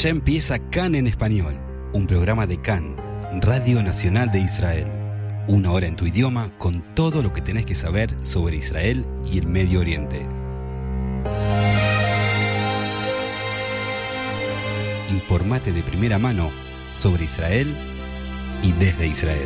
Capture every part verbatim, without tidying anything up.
Ya empieza CAN en Español, un programa de CAN, Radio Nacional de Israel. Una hora en tu idioma con todo lo que tenés que saber sobre Israel y el Medio Oriente. Informate de primera mano sobre Israel y desde Israel.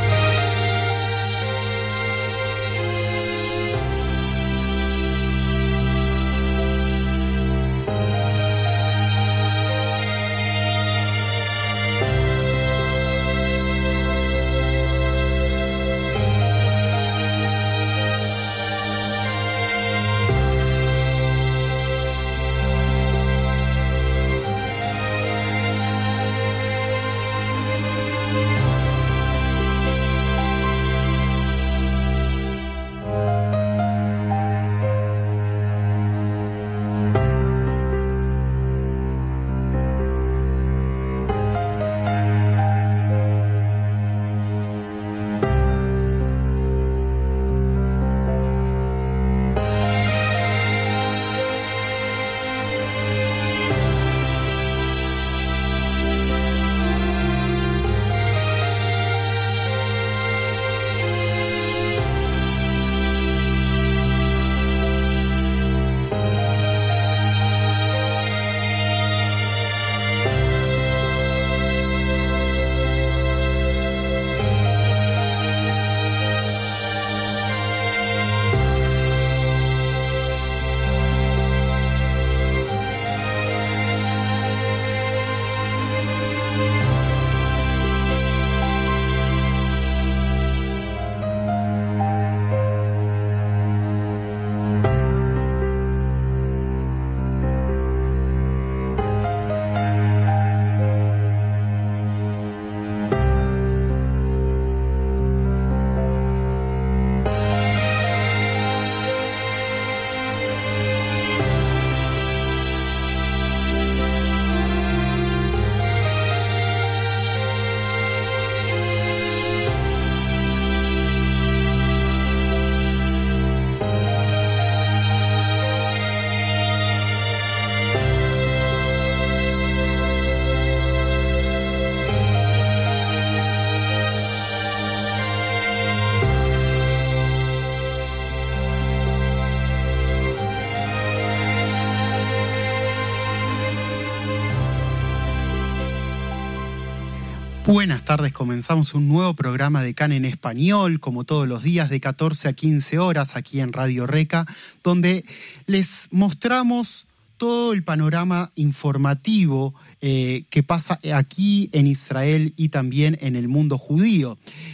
Buenas tardes, comenzamos un nuevo programa de CAN en Español, como todos los días de catorce a quince horas aquí en Radio Reca, donde les mostramos todo el panorama informativo eh, que pasa aquí en Israel y también en el mundo judío.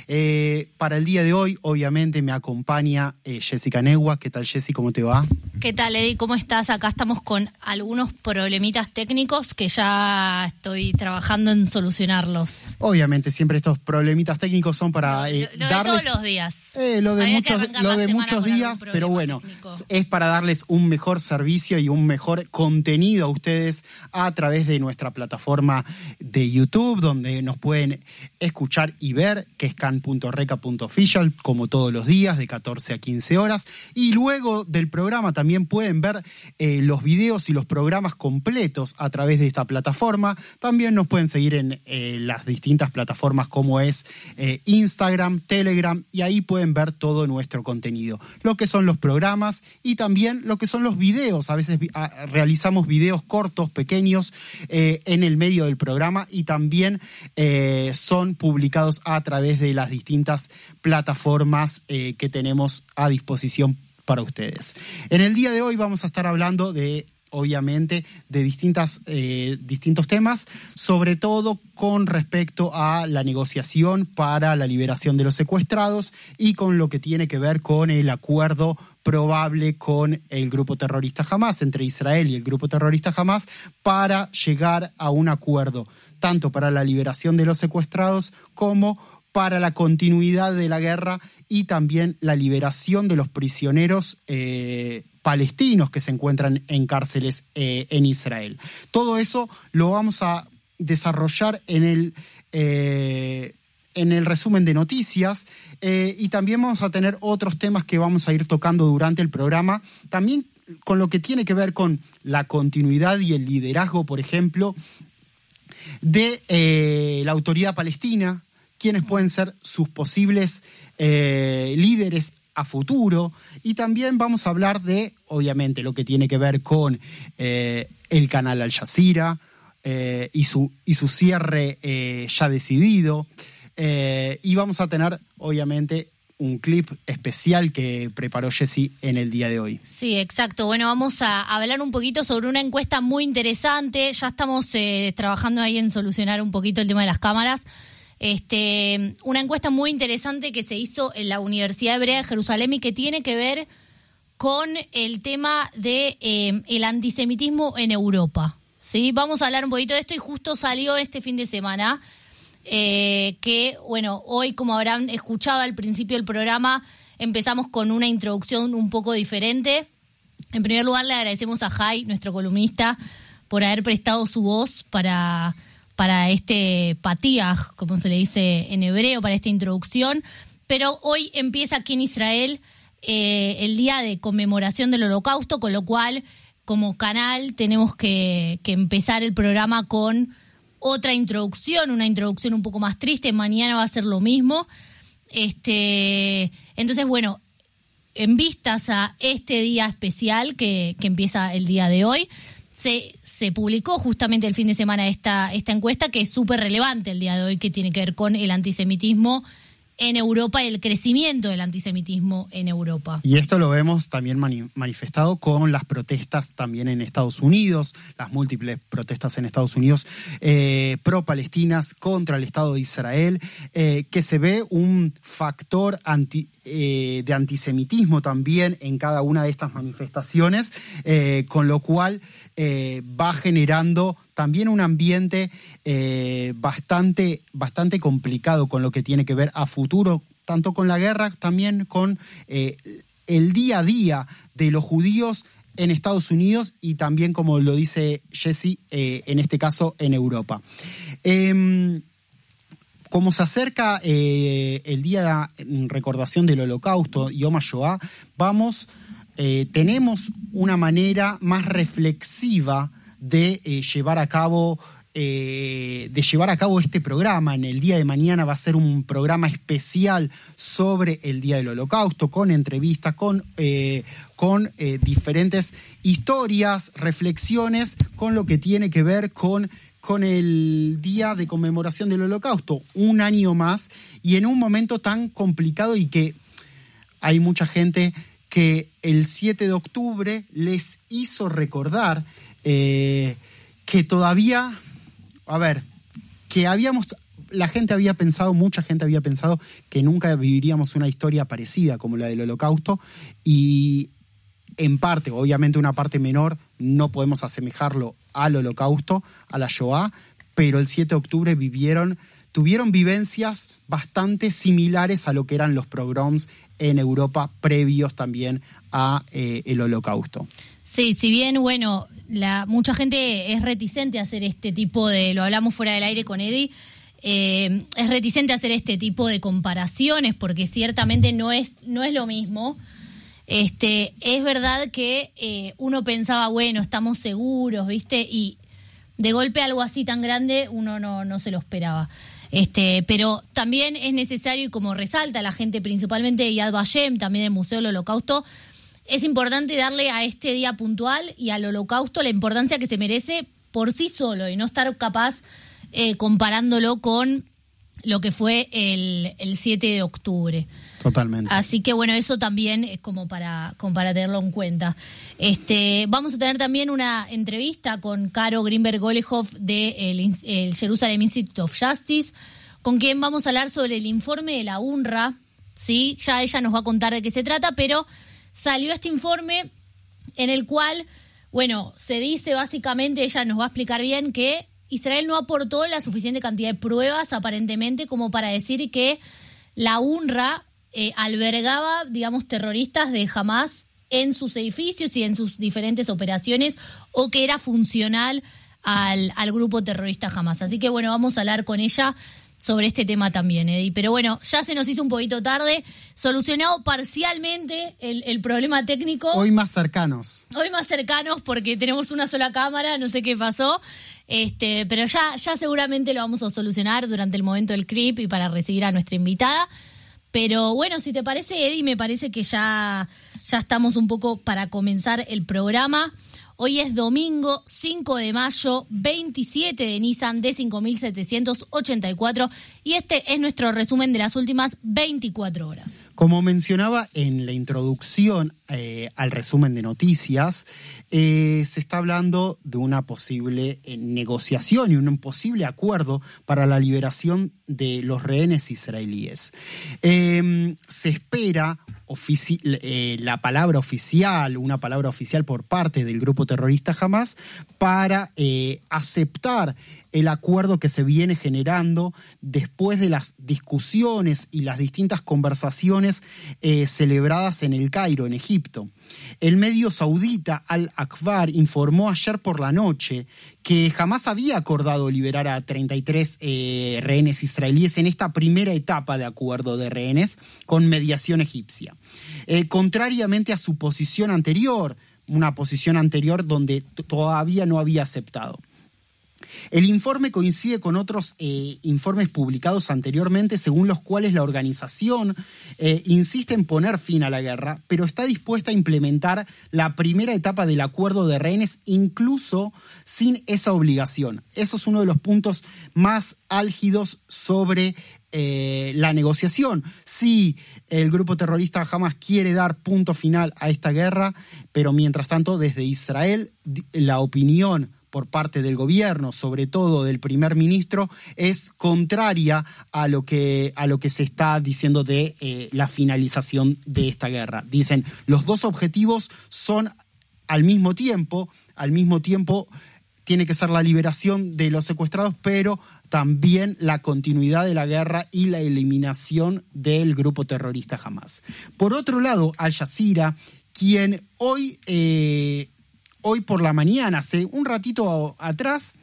Eh, para el día de hoy, obviamente, me acompaña eh, Jessica Negua. ¿Qué tal, Jessy? ¿Cómo te va? ¿Qué tal, Eddie? ¿Cómo estás? Acá estamos con algunos problemitas técnicos que ya estoy trabajando en solucionarlos. Obviamente, siempre estos problemitas técnicos son para eh, lo, lo darles... de todos los días. Eh, lo de muchos, lo de muchos días, pero bueno, técnico. Es para darles un mejor servicio y un mejor contenido a ustedes a través de nuestra plataforma de YouTube, donde nos pueden escuchar y ver, que es can punto reca punto official, como todos los días, de catorce a quince horas. Y luego del programa también pueden ver eh, los videos y los programas completos a través de esta plataforma. También nos pueden seguir en eh, las distintas plataformas como es eh, Instagram, Telegram, y ahí pueden ver todo nuestro contenido. Lo que son los programas y también lo que son los videos. A veces a, realizamos videos cortos, pequeños, eh, en el medio del programa, y también eh, son publicados a través de las distintas plataformas eh, que tenemos a disposición para ustedes. En el día de hoy vamos a estar hablando de, obviamente, de distintas, eh, distintos temas, sobre todo con respecto a la negociación para la liberación de los secuestrados y con lo que tiene que ver con el acuerdo probable con el grupo terrorista Hamás, entre Israel y el grupo terrorista Hamás, para llegar a un acuerdo, tanto para la liberación de los secuestrados como para la continuidad de la guerra y también la liberación de los prisioneros eh, palestinos que se encuentran en cárceles eh, en Israel. Todo eso lo vamos a desarrollar en el, eh, en el resumen de noticias eh, y también vamos a tener otros temas que vamos a ir tocando durante el programa, también con lo que tiene que ver con la continuidad y el liderazgo, por ejemplo, de eh, la autoridad palestina, quiénes pueden ser sus posibles eh, líderes a futuro, y también vamos a hablar de, obviamente, lo que tiene que ver con eh, el canal Al Jazeera eh, y, su, y su cierre eh, ya decidido, eh, y vamos a tener, obviamente, un clip especial que preparó Jessy en el día de hoy. Sí, exacto. Bueno, vamos a hablar un poquito sobre una encuesta muy interesante. Ya estamos eh, trabajando ahí en solucionar un poquito el tema de las cámaras. Este, una encuesta muy interesante que se hizo en la Universidad Hebrea de Jerusalén y que tiene que ver con el tema de eh, el antisemitismo en Europa. ¿Sí? Vamos a hablar un poquito de esto y justo salió este fin de semana eh, que, bueno, hoy, como habrán escuchado al principio del programa, empezamos con una introducción un poco diferente. En primer lugar, le agradecemos a Jai, nuestro columnista, por haber prestado su voz para... para este patiaj, como se le dice en hebreo, para esta introducción. Pero hoy empieza aquí en Israel eh, el día de conmemoración del Holocausto, con lo cual, como canal, tenemos que, que empezar el programa con otra introducción, una introducción un poco más triste. Mañana va a ser lo mismo. Este, entonces, bueno, en vistas a este día especial que, que empieza el día de hoy, Se, se publicó justamente el fin de semana esta, esta encuesta que es súper relevante el día de hoy, que tiene que ver con el antisemitismo en Europa y el crecimiento del antisemitismo en Europa. Y esto lo vemos también mani- manifestado con las protestas también en Estados Unidos, las múltiples protestas en Estados Unidos eh, pro-palestinas contra el Estado de Israel, eh, que se ve un factor anti, eh, de antisemitismo también en cada una de estas manifestaciones, eh, con lo cual eh, va generando también un ambiente eh, bastante, bastante complicado con lo que tiene que ver a futuro, tanto con la guerra, también con eh, el día a día de los judíos en Estados Unidos y también, como lo dice Jessy, eh, en este caso en Europa. Eh, como se acerca eh, el día en recordación del Holocausto, Yom HaShoah, vamos, eh, tenemos una manera más reflexiva de eh, llevar a cabo eh, de llevar a cabo este programa. En el día de mañana va a ser un programa especial sobre el Día del Holocausto, con entrevistas, con, eh, con eh, diferentes historias, reflexiones, con lo que tiene que ver con, con el Día de Conmemoración del Holocausto, un año más, y en un momento tan complicado, y que hay mucha gente que el siete de octubre les hizo recordar Eh, que todavía, a ver, que habíamos, la gente había pensado, mucha gente había pensado que nunca viviríamos una historia parecida como la del Holocausto, y en parte, obviamente una parte menor, no podemos asemejarlo al Holocausto, a la Shoah, pero el siete de octubre vivieron, tuvieron vivencias bastante similares a lo que eran los pogroms en Europa previos también a eh, el Holocausto. Sí, si bien, bueno, la, mucha gente es reticente a hacer este tipo de, lo hablamos fuera del aire con Eddie, eh, es reticente a hacer este tipo de comparaciones porque ciertamente no es, no es lo mismo. Este, es verdad que eh, uno pensaba, bueno, estamos seguros, ¿viste? Y de golpe algo así tan grande uno no, no se lo esperaba. Este, pero también es necesario, y como resalta la gente principalmente de Yad Vashem, también del Museo del Holocausto, es importante darle a este día puntual y al Holocausto la importancia que se merece por sí solo y no estar capaz eh, comparándolo con lo que fue el, el siete de octubre. Totalmente. Así que bueno, eso también es como para, como para tenerlo en cuenta. Este, vamos a tener también una entrevista con Caro Greenberg-Golehoff del de el Jerusalem Institute of Justice, con quien vamos a hablar sobre el informe de la U N R W A, ¿sí? Ya ella nos va a contar de qué se trata, pero salió este informe en el cual, bueno, se dice básicamente, ella nos va a explicar bien, que Israel no aportó la suficiente cantidad de pruebas, aparentemente, como para decir que la U N R W A eh, albergaba, digamos, terroristas de Hamas en sus edificios y en sus diferentes operaciones, o que era funcional al, al grupo terrorista Hamas. Así que, bueno, vamos a hablar con ella sobre este tema también, Eddie. Pero bueno, ya se nos hizo un poquito tarde. Solucionado parcialmente el, el problema técnico. Hoy más cercanos. Hoy más cercanos porque tenemos una sola cámara, no sé qué pasó. Este, pero ya, ya seguramente lo vamos a solucionar durante el momento del clip y para recibir a nuestra invitada. Pero bueno, si te parece, Eddie, me parece que ya, ya estamos un poco para comenzar el programa. Hoy es domingo cinco de mayo, veintisiete de Nisan de cinco mil setecientos ochenta y cuatro y este es nuestro resumen de las últimas veinticuatro horas. Como mencionaba en la introducción eh, al resumen de noticias, eh, se está hablando de una posible eh, negociación y un posible acuerdo para la liberación de los rehenes israelíes. Eh, se espera ofici- eh, la palabra oficial, una palabra oficial por parte del grupo terrorista Hamás para eh, aceptar el acuerdo que se viene generando después de las discusiones y las distintas conversaciones eh, celebradas en el Cairo, en Egipto. El medio saudita Al-Akhbar informó ayer por la noche que Hamás había acordado liberar a treinta y tres eh, rehenes israelíes en esta primera etapa de acuerdo de rehenes con mediación egipcia. Eh, contrariamente a su posición anterior, una posición anterior donde t- todavía no había aceptado. El informe coincide con otros eh, informes publicados anteriormente, según los cuales la organización eh, insiste en poner fin a la guerra, pero está dispuesta a implementar la primera etapa del acuerdo de rehenes, incluso sin esa obligación. Eso es uno de los puntos más álgidos sobre eh, la negociación. Si el grupo terrorista Hamás quiere dar punto final a esta guerra, pero mientras tanto, desde Israel, la opinión por parte del gobierno, sobre todo del primer ministro, es contraria a lo que, a lo que se está diciendo de eh, la finalización de esta guerra. Dicen, los dos objetivos son al mismo tiempo, al mismo tiempo tiene que ser la liberación de los secuestrados, pero también la continuidad de la guerra y la eliminación del grupo terrorista Hamás. Por otro lado, Al Jazeera, quien hoy... Eh, Hoy por la mañana, hace un ratito atrás,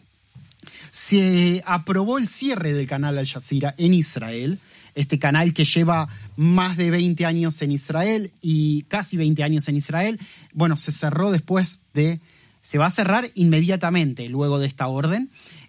se aprobó el cierre del canal Al Jazeera en Israel, este canal que lleva más de veinte años en Israel y casi veinte años en Israel. Bueno, se cerró después de... Se va a cerrar inmediatamente luego de esta orden.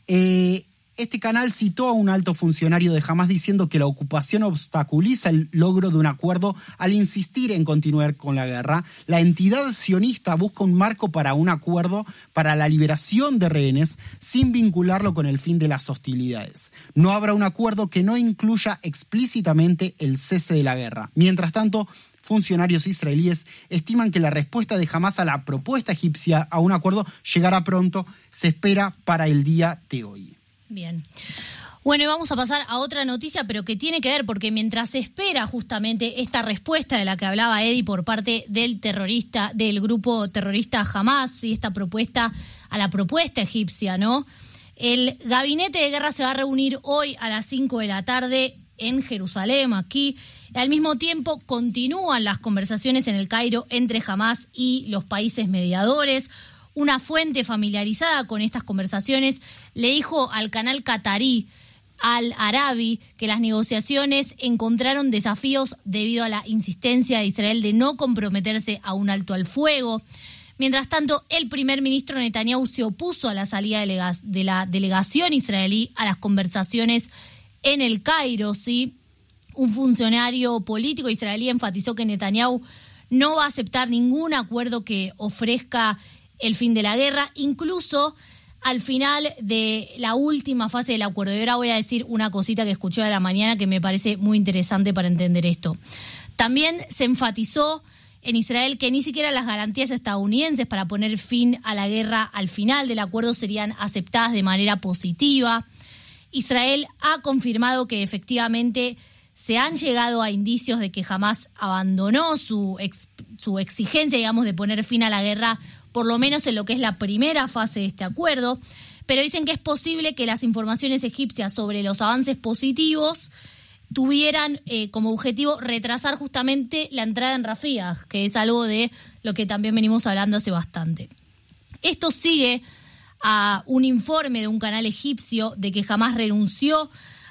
Eh, Este canal citó a un alto funcionario de Hamás diciendo que la ocupación obstaculiza el logro de un acuerdo al insistir en continuar con la guerra. La entidad sionista busca un marco para un acuerdo para la liberación de rehenes sin vincularlo con el fin de las hostilidades. No habrá un acuerdo que no incluya explícitamente el cese de la guerra. Mientras tanto, funcionarios israelíes estiman que la respuesta de Hamás a la propuesta egipcia a un acuerdo llegará pronto. Se espera para el día de hoy. Bien. Bueno, y vamos a pasar a otra noticia, pero que tiene que ver, porque mientras se espera justamente esta respuesta de la que hablaba Eddie por parte del terrorista, del grupo terrorista Hamás, y esta propuesta a la propuesta egipcia, ¿no? El gabinete de guerra se va a reunir hoy a las cinco de la tarde en Jerusalén, aquí. Al mismo tiempo, continúan las conversaciones en el Cairo entre Hamás y los países mediadores. Una fuente familiarizada con estas conversaciones le dijo al canal catarí Al Arabi que las negociaciones encontraron desafíos debido a la insistencia de Israel de no comprometerse a un alto al fuego. Mientras tanto, el primer ministro Netanyahu se opuso a la salida de la delegación israelí a las conversaciones en el Cairo, ¿sí? Un funcionario político israelí enfatizó que Netanyahu no va a aceptar ningún acuerdo que ofrezca el fin de la guerra, incluso al final de la última fase del acuerdo. Y ahora voy a decir una cosita que escuché a la mañana que me parece muy interesante para entender esto. También se enfatizó en Israel que ni siquiera las garantías estadounidenses para poner fin a la guerra al final del acuerdo serían aceptadas de manera positiva. Israel ha confirmado que efectivamente se han llegado a indicios de que Hamás abandonó su, ex, su exigencia, digamos, de poner fin a la guerra, por lo menos en lo que es la primera fase de este acuerdo, pero dicen que es posible que las informaciones egipcias sobre los avances positivos tuvieran eh, como objetivo retrasar justamente la entrada en Rafah, que es algo de lo que también venimos hablando hace bastante. Esto sigue a un informe de un canal egipcio de que Hamás renunció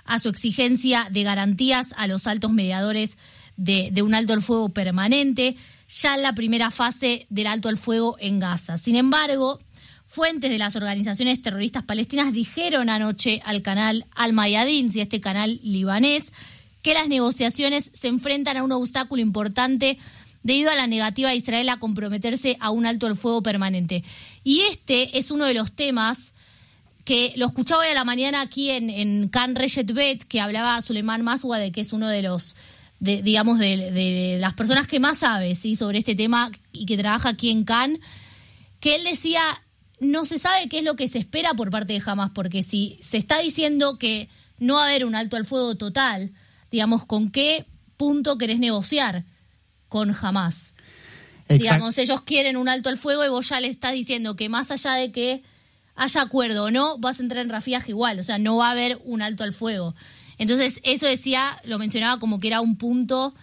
a su exigencia de garantías a los altos mediadores de, de un alto al fuego permanente, ya en la primera fase del alto al fuego en Gaza. Sin embargo, fuentes de las organizaciones terroristas palestinas dijeron anoche al canal Al Mayadin, y este canal libanés, que las negociaciones se enfrentan a un obstáculo importante debido a la negativa de Israel a comprometerse a un alto al fuego permanente. Y este es uno de los temas que lo escuchaba hoy a la mañana aquí en, en Kan Reshet Bet, que hablaba Suleiman Maswad, que es uno de los, de, digamos, de, de las personas que más sabe, ¿sí?, sobre este tema y que trabaja aquí en Kan, que él decía, no se sabe qué es lo que se espera por parte de Hamas, porque si se está diciendo que no va a haber un alto al fuego total, digamos, ¿con qué punto querés negociar con Hamas? Exacto. Digamos, ellos quieren un alto al fuego y vos ya le estás diciendo que más allá de que haya acuerdo o no, vas a entrar en Rafah igual, o sea, no va a haber un alto al fuego. Entonces, eso decía, lo mencionaba como que era un punto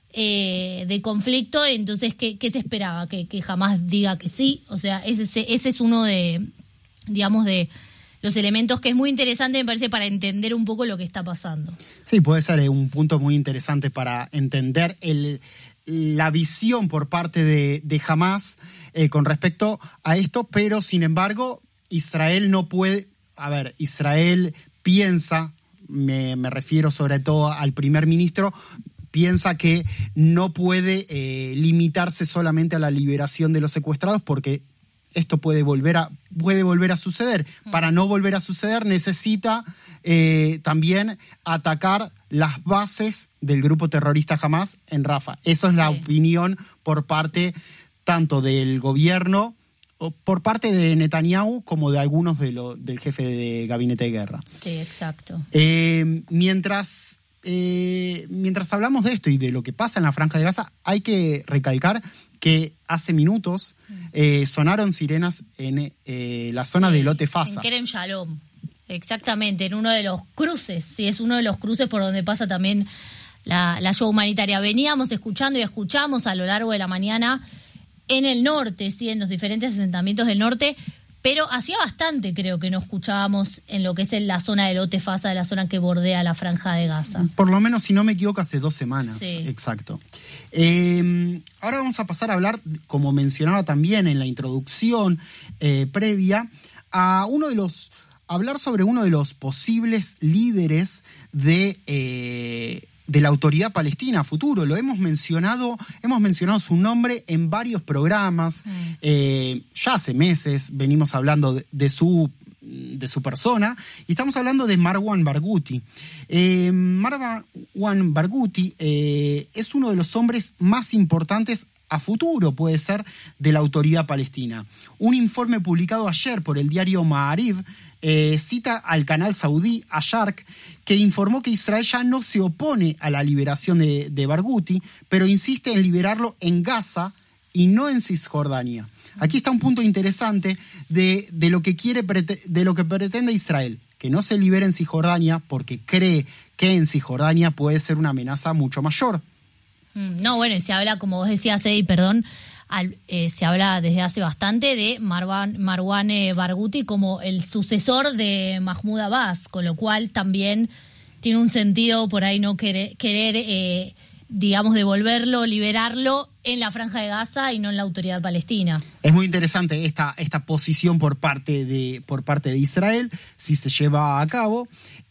eh, de conflicto, entonces, ¿qué, qué se esperaba? Que, que Hamas diga que sí, o sea, ese, ese es uno de, digamos, de los elementos que es muy interesante, me parece, para entender un poco lo que está pasando. Sí, puede ser un punto muy interesante para entender el, la visión por parte de, de Hamas eh, con respecto a esto, pero sin embargo, Israel no puede, a ver, Israel piensa, me, me refiero sobre todo al primer ministro, piensa que no puede eh, limitarse solamente a la liberación de los secuestrados porque esto puede volver a, puede volver a suceder. Para no volver a suceder necesita eh, también atacar las bases del grupo terrorista Hamas en Rafah. Esa es la sí. opinión por parte tanto del gobierno, por parte de Netanyahu como de algunos de lo, del jefe de gabinete de guerra. Sí, exacto. Eh, mientras, eh, mientras hablamos de esto y de lo que pasa en la Franja de Gaza, hay que recalcar que hace minutos eh, sonaron sirenas en eh, la zona sí, de Lote Fasa. En Kerem Shalom, exactamente, en uno de los cruces, sí, es uno de los cruces por donde pasa también la, la ayuda humanitaria. Veníamos escuchando y escuchamos a lo largo de la mañana en el norte, sí, en los diferentes asentamientos del norte, pero hacía bastante creo que no escuchábamos en lo que es en la zona de Lote Fasa, la zona que bordea la Franja de Gaza. Por lo menos, si no me equivoco, hace dos semanas. Sí. Exacto. Eh, ahora vamos a pasar a hablar, como mencionaba también en la introducción eh, previa, a uno de los, hablar sobre uno de los posibles líderes de eh, de la autoridad palestina a futuro. Lo hemos mencionado, hemos mencionado su nombre en varios programas. Mm. Eh, ya hace meses venimos hablando de, de su de su persona y estamos hablando de Marwan Barghouti. Eh, Marwan Barghouti eh, es uno de los hombres más importantes a futuro, puede ser, de la autoridad palestina. Un informe publicado ayer por el diario Ma'ariv eh, cita al canal saudí Asharq, que informó que Israel ya no se opone a la liberación de, de Barghouti, pero insiste en liberarlo en Gaza y no en Cisjordania. Aquí está un punto interesante de, de, lo que quiere, de lo que pretende Israel, que no se libere en Cisjordania porque cree que en Cisjordania puede ser una amenaza mucho mayor. No, bueno, y se habla, como vos decías, Eddie, perdón, al, eh, se habla desde hace bastante de Marwan, Marwan eh, Barghouti como el sucesor de Mahmoud Abbas, con lo cual también tiene un sentido por ahí no querer, querer eh, digamos, devolverlo, liberarlo en la Franja de Gaza y no en la autoridad palestina. Es muy interesante esta, esta posición por parte de, por parte de Israel, si se lleva a cabo.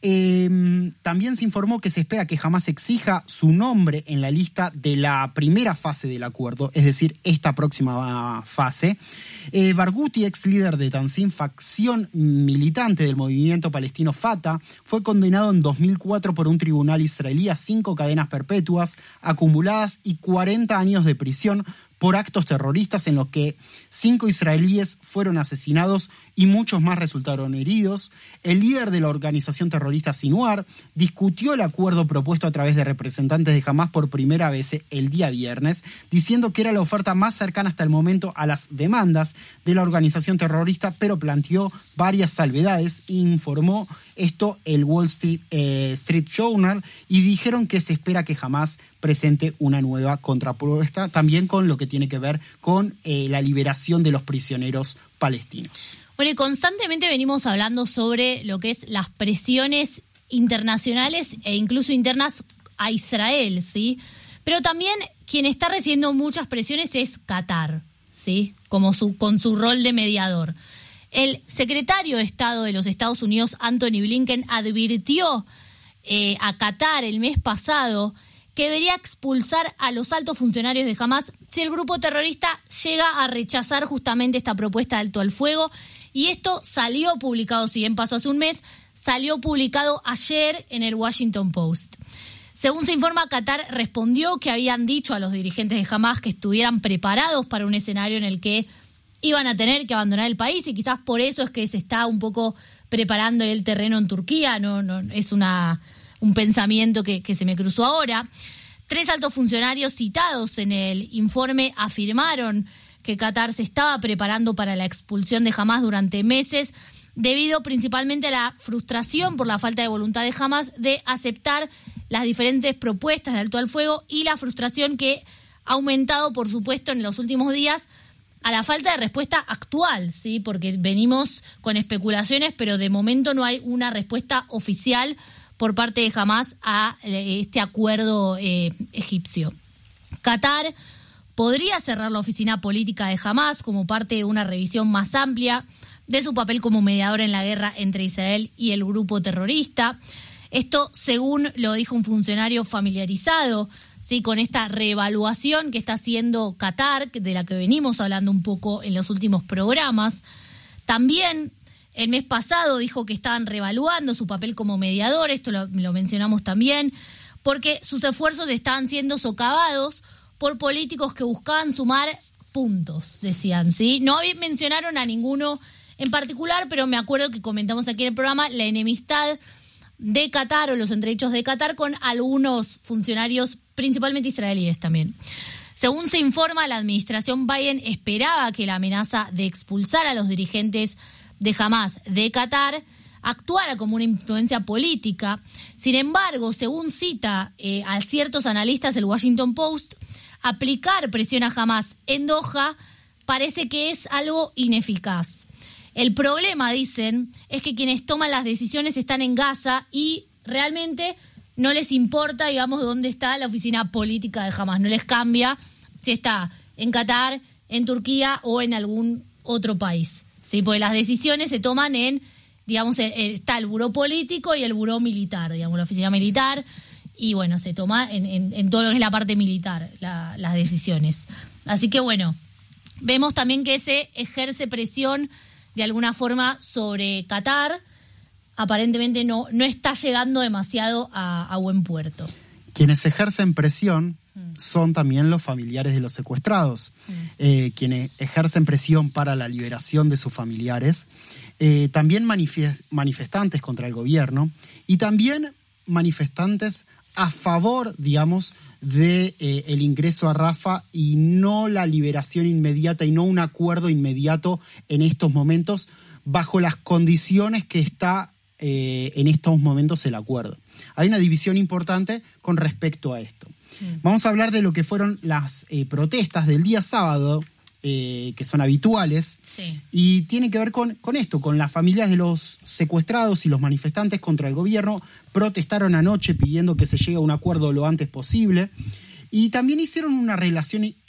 Eh, también se informó que se espera que Hamas exija su nombre en la lista de la primera fase del acuerdo, es decir, esta próxima fase. Eh, Barghouti, ex líder de Tanzim, facción militante del movimiento palestino Fatah, fue condenado en dos mil cuatro por un tribunal israelí a cinco cadenas perpetuas acumuladas y cuarenta años de prisión por actos terroristas en los que cinco israelíes fueron asesinados y muchos más resultaron heridos. El líder de la organización terrorista Sinwar discutió el acuerdo propuesto a través de representantes de Hamas por primera vez el día viernes, diciendo que era la oferta más cercana hasta el momento a las demandas de la organización terrorista, pero planteó varias salvedades, informó esto el Wall Street, eh, Street Journal, y dijeron que se espera que Hamas presente una nueva contrapropuesta, también con lo que tiene que ver con eh, la liberación de los prisioneros palestinos. Bueno, y constantemente venimos hablando sobre lo que es las presiones internacionales e incluso internas a Israel, ¿sí? Pero también quien está recibiendo muchas presiones es Qatar, ¿sí? Como su, con su rol de mediador. El secretario de Estado de los Estados Unidos, Anthony Blinken, advirtió eh, a Qatar el mes pasado que debería expulsar a los altos funcionarios de Hamás si el grupo terrorista llega a rechazar justamente esta propuesta de alto al fuego. Y esto salió publicado, si bien pasó hace un mes, salió publicado ayer en el Washington Post. Según se informa, Qatar respondió que habían dicho a los dirigentes de Hamás que estuvieran preparados para un escenario en el que iban a tener que abandonar el país, y quizás por eso es que se está un poco preparando el terreno en Turquía. No, no es una... un pensamiento que, que se me cruzó ahora. Tres altos funcionarios citados en el informe afirmaron que Qatar se estaba preparando para la expulsión de Hamás durante meses, debido principalmente a la frustración por la falta de voluntad de Hamás de aceptar las diferentes propuestas de alto al fuego, y la frustración que ha aumentado, por supuesto, en los últimos días a la falta de respuesta actual, ¿sí? Porque venimos con especulaciones, pero de momento no hay una respuesta oficial por parte de Hamás a este acuerdo eh, egipcio. Qatar podría cerrar la oficina política de Hamás como parte de una revisión más amplia de su papel como mediador en la guerra entre Israel y el grupo terrorista. Esto, según lo dijo un funcionario familiarizado, sí, con esta reevaluación que está haciendo Qatar, de la que venimos hablando un poco en los últimos programas. También el mes pasado dijo que estaban reevaluando su papel como mediador, esto lo, lo mencionamos también, porque sus esfuerzos estaban siendo socavados por políticos que buscaban sumar puntos, decían, ¿sí? No mencionaron a ninguno en particular, pero me acuerdo que comentamos aquí en el programa la enemistad de Qatar o los entredichos de Qatar con algunos funcionarios, principalmente israelíes también. Según se informa, la administración Biden esperaba que la amenaza de expulsar a los dirigentes de Hamás de Qatar actuara como una influencia política. Sin embargo, según cita eh, a ciertos analistas el Washington Post, aplicar presión a Hamás en Doha parece que es algo ineficaz. El problema, dicen, es que quienes toman las decisiones están en Gaza y realmente no les importa, digamos, dónde está la oficina política de Hamás. No les cambia si está en Qatar, en Turquía o en algún otro país. Sí, porque las decisiones se toman en, digamos, está el buró político y el buró militar, digamos, la oficina militar, y bueno, se toma en, en, en todo lo que es la parte militar, la, las decisiones. Así que bueno, vemos también que se ejerce presión de alguna forma sobre Qatar. Aparentemente no, no está llegando demasiado a, a buen puerto. Quienes ejercen presión son también los familiares de los secuestrados, mm. eh, quienes ejercen presión para la liberación de sus familiares, eh, también manifest- manifestantes contra el gobierno y también manifestantes a favor, digamos, de eh, el ingreso a Rafah y no la liberación inmediata y no un acuerdo inmediato en estos momentos bajo las condiciones que está eh, en estos momentos el acuerdo. Hay una división importante con respecto a esto. Vamos a hablar de lo que fueron las eh, protestas del día sábado, eh, que son habituales, sí. Y tiene que ver con, con esto, con las familias de los secuestrados y los manifestantes contra el gobierno. Protestaron anoche pidiendo que se llegue a un acuerdo lo antes posible. Y también hicieron una relación eh,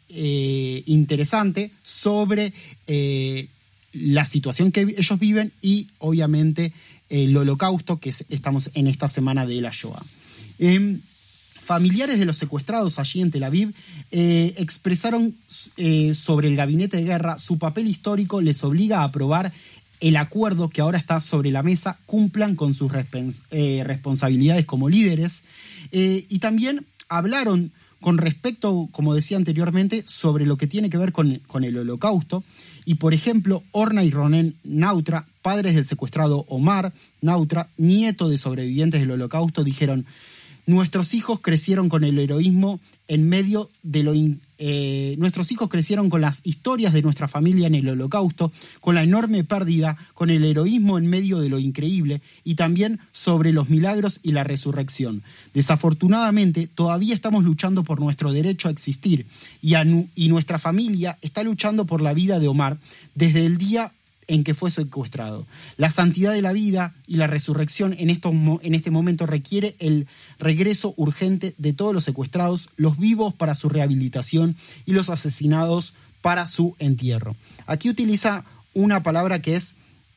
eh, interesante sobre eh, la situación que ellos viven y, obviamente, el holocausto, que es, estamos en esta semana de la Shoah. Eh, Familiares de los secuestrados allí en Tel Aviv eh, expresaron eh, sobre el gabinete de guerra. Su papel histórico les obliga a aprobar el acuerdo que ahora está sobre la mesa, cumplan con sus respons- eh, responsabilidades como líderes. Eh, y también hablaron con respecto, como decía anteriormente, sobre lo que tiene que ver con, con el holocausto. Y, por ejemplo, Orna y Ronen Nautra, padres del secuestrado Omar Nautra, nieto de sobrevivientes del holocausto, dijeron: Nuestros hijos crecieron con el heroísmo en medio de lo... In, eh, nuestros hijos crecieron con las historias de nuestra familia en el holocausto, con la enorme pérdida, con el heroísmo en medio de lo increíble y también sobre los milagros y la resurrección. Desafortunadamente, todavía estamos luchando por nuestro derecho a existir y, a nu, y nuestra familia está luchando por la vida de Omar desde el día en que fue secuestrado. La santidad de la vida y la resurrección en, estos, en este momento requiere el regreso urgente de todos los secuestrados, los vivos para su rehabilitación y los asesinados para su entierro. Aquí utiliza una palabra que es,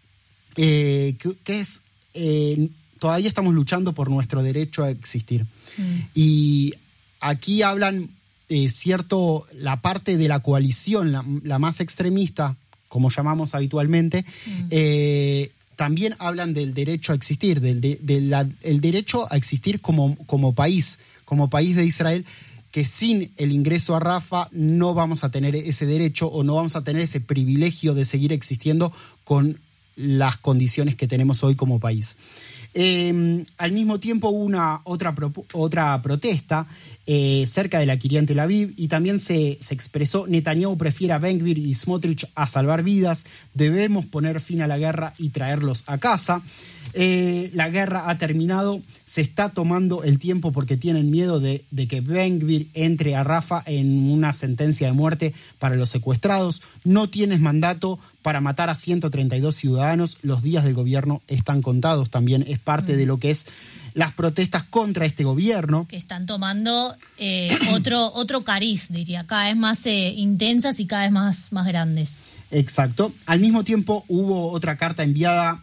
eh, que, que es eh, todavía estamos luchando por nuestro derecho a existir. Mm. Y aquí hablan, eh, cierto, la parte de la coalición, la, la más extremista, como llamamos habitualmente, mm. eh, también hablan del derecho a existir, del de, de la, el derecho a existir como, como país, como país de Israel, que sin el ingreso a Rafah no vamos a tener ese derecho o no vamos a tener ese privilegio de seguir existiendo con las condiciones que tenemos hoy como país. Eh, al mismo tiempo hubo una otra, pro, otra protesta eh, cerca de la Kiryat Tel Aviv y también se, se expresó: Netanyahu prefiere a Ben Gvir y Smotrich a salvar vidas, debemos poner fin a la guerra y traerlos a casa. Eh, la guerra ha terminado, se está tomando el tiempo porque tienen miedo de, de que Ben Gvir entre a Rafah en una sentencia de muerte para los secuestrados. No tienes mandato para matar a ciento treinta y dos ciudadanos, los días del gobierno están contados. También es parte mm. de lo que es las protestas contra este gobierno. Que están tomando eh, otro, otro cariz, diría, cada vez más eh, intensas y cada vez más, más grandes. Exacto. Al mismo tiempo hubo otra carta enviada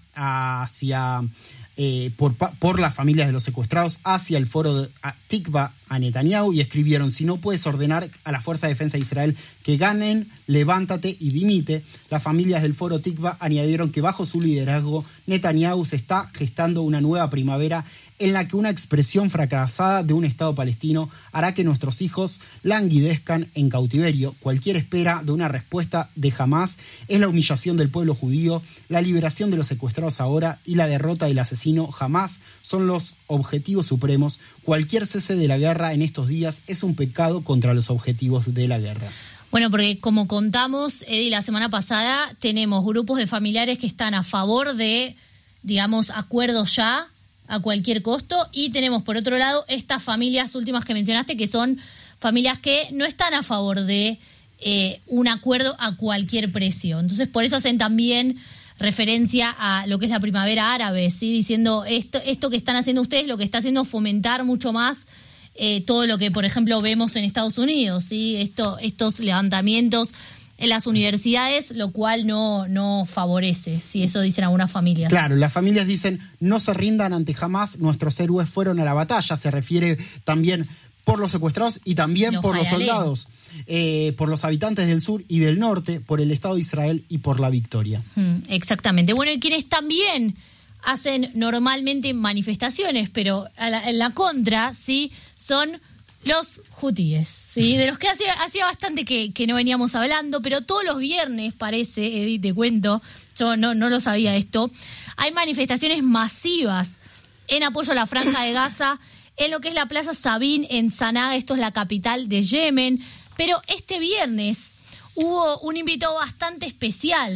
hacia eh, por, por las familias de los secuestrados hacia el foro de Tikva a Netanyahu y escribieron: si no puedes ordenar a la Fuerza de Defensa de Israel que ganen, levántate y dimite. Las familias del foro Tikva añadieron que bajo su liderazgo Netanyahu se está gestando una nueva primavera en la que una expresión fracasada de un Estado palestino hará que nuestros hijos languidezcan en cautiverio. Cualquier espera de una respuesta de Hamás es la humillación del pueblo judío, la liberación de los secuestrados ahora y la derrota del asesino Hamás son los objetivos supremos. Cualquier cese de la guerra en estos días es un pecado contra los objetivos de la guerra. Bueno, porque como contamos, Eddie, la semana pasada tenemos grupos de familiares que están a favor de, digamos, acuerdos ya a cualquier costo, y tenemos por otro lado estas familias últimas que mencionaste, que son familias que no están a favor de eh, un acuerdo a cualquier precio. Entonces, por eso hacen también referencia a lo que es la primavera árabe, ¿sí? Diciendo esto, esto que están haciendo ustedes, lo que está haciendo es fomentar mucho más eh, todo lo que, por ejemplo, vemos en Estados Unidos, ¿sí? Esto, estos levantamientos en las universidades, lo cual no, no favorece, si eso dicen algunas familias. Claro, las familias dicen: no se rindan ante Hamás, nuestros héroes fueron a la batalla. Se refiere también por los secuestrados y también los por los soldados, eh, por los habitantes del sur y del norte, por el Estado de Israel y por la victoria. Hmm, exactamente. Bueno, y quienes también hacen normalmente manifestaciones, pero a la, en la contra, sí, son los hutíes, ¿sí? De los que hacía, hacía bastante que, que no veníamos hablando, pero todos los viernes, parece, Edith, te cuento, yo no, no lo sabía esto, hay manifestaciones masivas en apoyo a la Franja de Gaza, en lo que es la Plaza Sabin en Sanaa, esto es la capital de Yemen, pero este viernes hubo un invitado bastante especial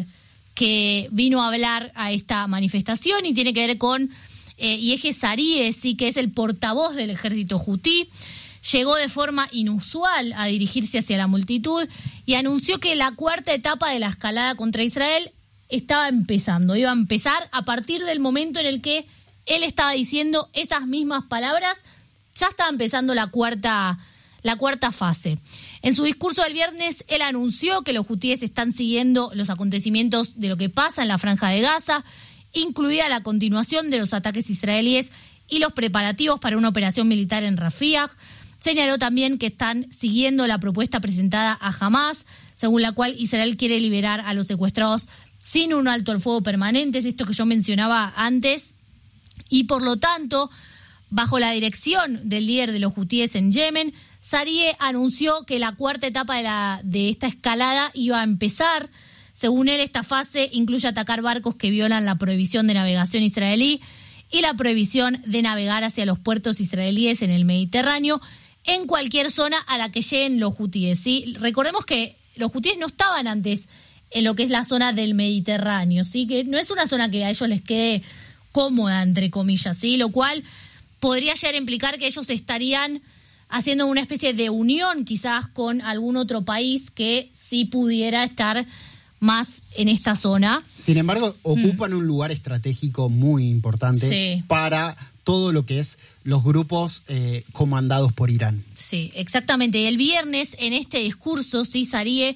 que vino a hablar a esta manifestación y tiene que ver con eh, Yehiel Sarie, sí, que es el portavoz del ejército hutí. Llegó de forma inusual a dirigirse hacia la multitud y anunció que la cuarta etapa de la escalada contra Israel estaba empezando. Iba a empezar a partir del momento en el que él estaba diciendo esas mismas palabras. Ya estaba empezando la cuarta, la cuarta fase. En su discurso del viernes, él anunció que los hutíes están siguiendo los acontecimientos de lo que pasa en la Franja de Gaza, incluida la continuación de los ataques israelíes y los preparativos para una operación militar en Rafah. Señaló también que están siguiendo la propuesta presentada a Hamás, según la cual Israel quiere liberar a los secuestrados sin un alto al fuego permanente, es esto que yo mencionaba antes, y por lo tanto, bajo la dirección del líder de los hutíes en Yemen, Sarie anunció que la cuarta etapa de, la, de esta escalada iba a empezar. Según él, esta fase incluye atacar barcos que violan la prohibición de navegación israelí y la prohibición de navegar hacia los puertos israelíes en el Mediterráneo, en cualquier zona a la que lleguen los hutíes, ¿sí? Recordemos que los hutíes no estaban antes en lo que es la zona del Mediterráneo, ¿sí? Que no es una zona que a ellos les quede cómoda, entre comillas, ¿sí? Lo cual podría llegar a implicar que ellos estarían haciendo una especie de unión quizás con algún otro país que sí pudiera estar más en esta zona. Sin embargo, ocupan mm. un lugar estratégico muy importante sí. para todo lo que es los grupos eh, comandados por Irán. Sí, exactamente. El viernes, en este discurso, sí, Zarie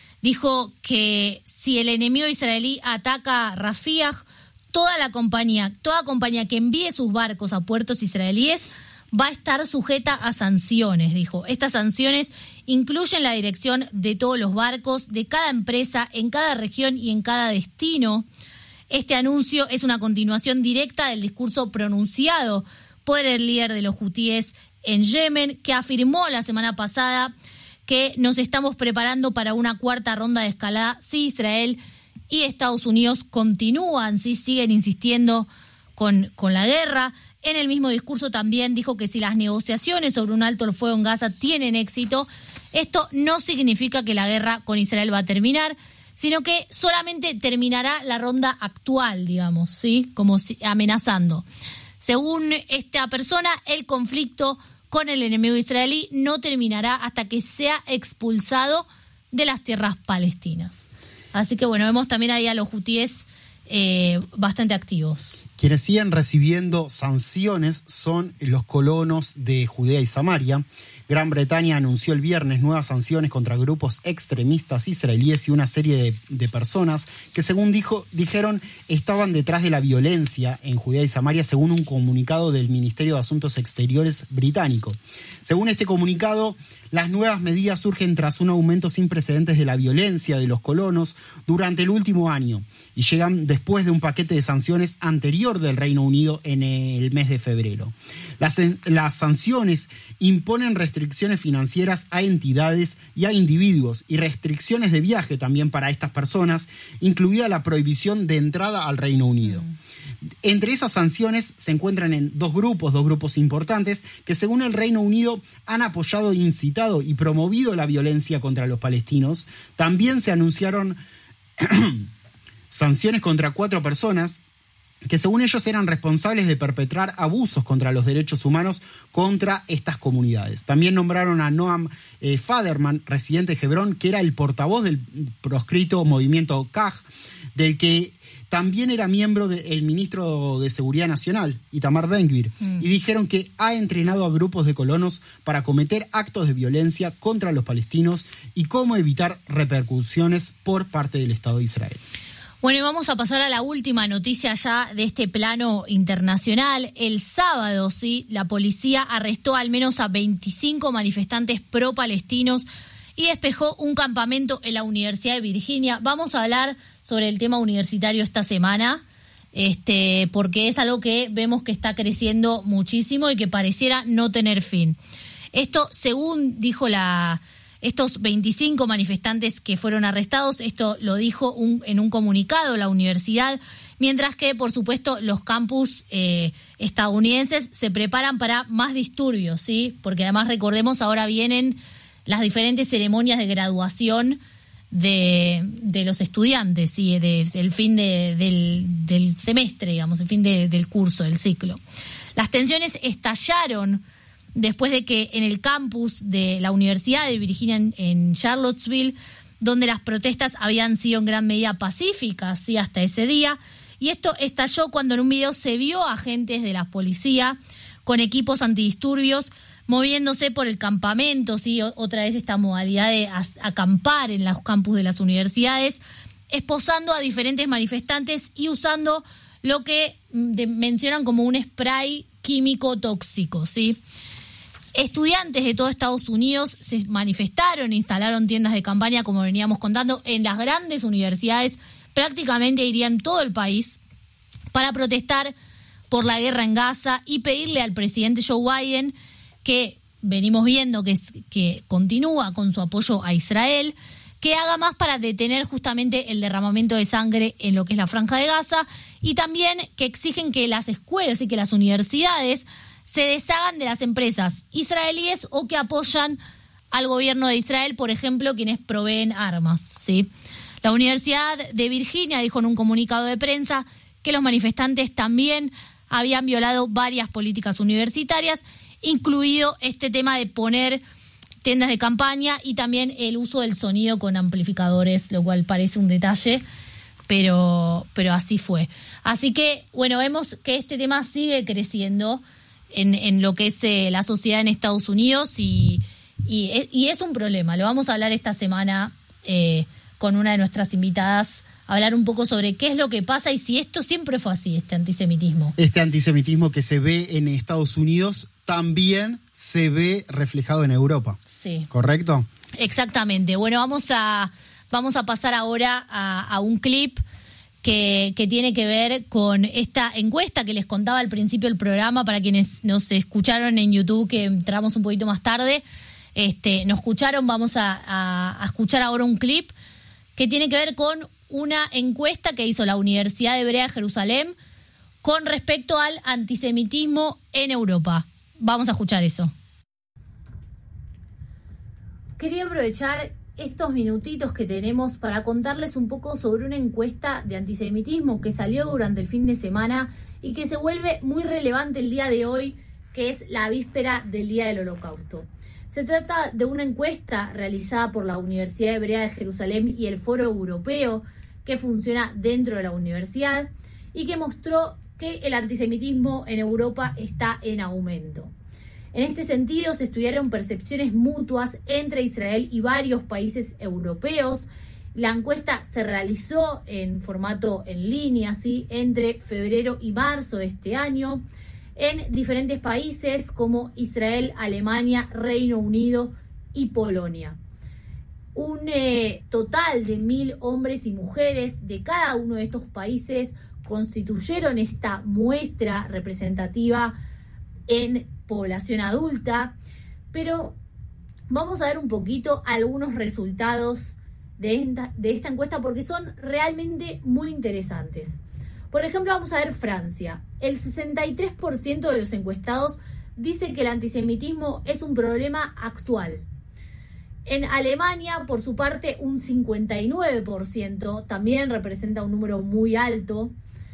dijo que si el enemigo israelí ataca Rafiah, toda la compañía, toda compañía que envíe sus barcos a puertos israelíes va a estar sujeta a sanciones, dijo. Estas sanciones incluyen la dirección de todos los barcos, de cada empresa, en cada región y en cada destino. Este anuncio es una continuación directa del discurso pronunciado por el líder de los hutíes en Yemen, que afirmó la semana pasada que nos estamos preparando para una cuarta ronda de escalada si Israel y Estados Unidos continúan, si siguen insistiendo con, con la guerra. En el mismo discurso también dijo que si las negociaciones sobre un alto el fuego en Gaza tienen éxito, esto no significa que la guerra con Israel va a terminar, sino que solamente terminará la ronda actual, digamos, ¿sí? Como si, amenazando. Según esta persona, el conflicto con el enemigo israelí no terminará hasta que sea expulsado de las tierras palestinas. Así que bueno, vemos también ahí a los hutíes eh, bastante activos. Quienes siguen recibiendo sanciones son los colonos de Judea y Samaria. Gran Bretaña anunció el viernes nuevas sanciones contra grupos extremistas israelíes y una serie de, de personas que, según dijo, dijeron, estaban detrás de la violencia en Judea y Samaria, según un comunicado del Ministerio de Asuntos Exteriores británico. Según este comunicado, las nuevas medidas surgen tras un aumento sin precedentes de la violencia de los colonos durante el último año y llegan después de un paquete de sanciones anterior del Reino Unido en el mes de febrero. Las, las sanciones imponen restricciones financieras a entidades y a individuos y restricciones de viaje también para estas personas, incluida la prohibición de entrada al Reino Unido. Mm. Entre esas sanciones se encuentran en dos grupos, dos grupos importantes, que según el Reino Unido han apoyado, incitado y promovido la violencia contra los palestinos. También se anunciaron sanciones contra cuatro personas que según ellos eran responsables de perpetrar abusos contra los derechos humanos contra estas comunidades. También nombraron a Noam eh, Faderman, residente de Hebrón, que era el portavoz del proscrito movimiento K A J, del que también era miembro del ministro de Seguridad Nacional, Itamar Ben-Gvir, mm. y dijeron que ha entrenado a grupos de colonos para cometer actos de violencia contra los palestinos y cómo evitar repercusiones por parte del Estado de Israel. Bueno, y vamos a pasar a la última noticia ya de este plano internacional. El sábado, sí, la policía arrestó al menos a veinticinco manifestantes pro-palestinos y despejó un campamento en la Universidad de Virginia. Vamos a hablar sobre el tema universitario esta semana, este, porque es algo que vemos que está creciendo muchísimo y que pareciera no tener fin. Esto, según dijo la... Estos veinticinco manifestantes que fueron arrestados, esto lo dijo un, en un comunicado la universidad, mientras que, por supuesto, los campus eh, estadounidenses se preparan para más disturbios, ¿sí? Porque además, recordemos, ahora vienen las diferentes ceremonias de graduación de, de los estudiantes, ¿sí? De, el fin de, del, del semestre, digamos, el fin de, del curso, del ciclo. Las tensiones estallaron después de que en el campus de la Universidad de Virginia en, en Charlottesville, donde las protestas habían sido en gran medida pacíficas, ¿sí? Hasta ese día, y esto estalló cuando en un video se vio a agentes de la policía con equipos antidisturbios moviéndose por el campamento, ¿sí? Otra vez esta modalidad de acampar en los campus de las universidades, esposando a diferentes manifestantes y usando lo que de, mencionan como un spray químico tóxico, ¿sí? Estudiantes de todo Estados Unidos se manifestaron, instalaron tiendas de campaña, como veníamos contando, en las grandes universidades, prácticamente diría en todo el país, para protestar por la guerra en Gaza y pedirle al presidente Joe Biden, que venimos viendo que, es, que continúa con su apoyo a Israel, que haga más para detener justamente el derramamiento de sangre en lo que es la Franja de Gaza, y también que exigen que las escuelas y que las universidades se deshagan de las empresas israelíes o que apoyan al gobierno de Israel, por ejemplo, quienes proveen armas, ¿sí? La Universidad de Virginia dijo en un comunicado de prensa que los manifestantes también habían violado varias políticas universitarias, incluido este tema de poner tiendas de campaña y también el uso del sonido con amplificadores, lo cual parece un detalle, pero, pero así fue. Así que, bueno, vemos que este tema sigue creciendo en, en lo que es eh, la sociedad en Estados Unidos y, y, y es un problema. Lo vamos a hablar esta semana eh, con una de nuestras invitadas, hablar un poco sobre qué es lo que pasa y si esto siempre fue así, este antisemitismo. Este antisemitismo que se ve en Estados Unidos también se ve reflejado en Europa. Sí. ¿Correcto? Exactamente. Bueno, vamos a, vamos a pasar ahora a, a un clip que, que tiene que ver con esta encuesta que les contaba al principio del programa, para quienes nos escucharon en YouTube, que entramos un poquito más tarde. Este, nos escucharon, vamos a, a, a escuchar ahora un clip que tiene que ver con una encuesta que hizo la Universidad Hebrea de Jerusalén con respecto al antisemitismo en Europa. Vamos a escuchar eso. Quería aprovechar estos minutitos que tenemos para contarles un poco sobre una encuesta de antisemitismo que salió durante el fin de semana y que se vuelve muy relevante el día de hoy, que es la víspera del Día del Holocausto. Se trata de una encuesta realizada por la Universidad Hebrea de Jerusalén y el Foro Europeo, que funciona dentro de la universidad y que mostró que el antisemitismo en Europa está en aumento. En este sentido, se estudiaron percepciones mutuas entre Israel y varios países europeos. La encuesta se realizó en formato en línea, ¿sí?, entre febrero y marzo de este año, en diferentes países como Israel, Alemania, Reino Unido y Polonia. Un eh, total de mil hombres y mujeres de cada uno de estos países constituyeron esta muestra representativa en población adulta, pero vamos a ver un poquito algunos resultados de esta, de esta encuesta porque son realmente muy interesantes. Por ejemplo, vamos a ver Francia. El sesenta y tres por ciento de los encuestados dice que el antisemitismo es un problema actual. En Alemania, por su parte, un cincuenta y nueve por ciento, también representa un número muy alto.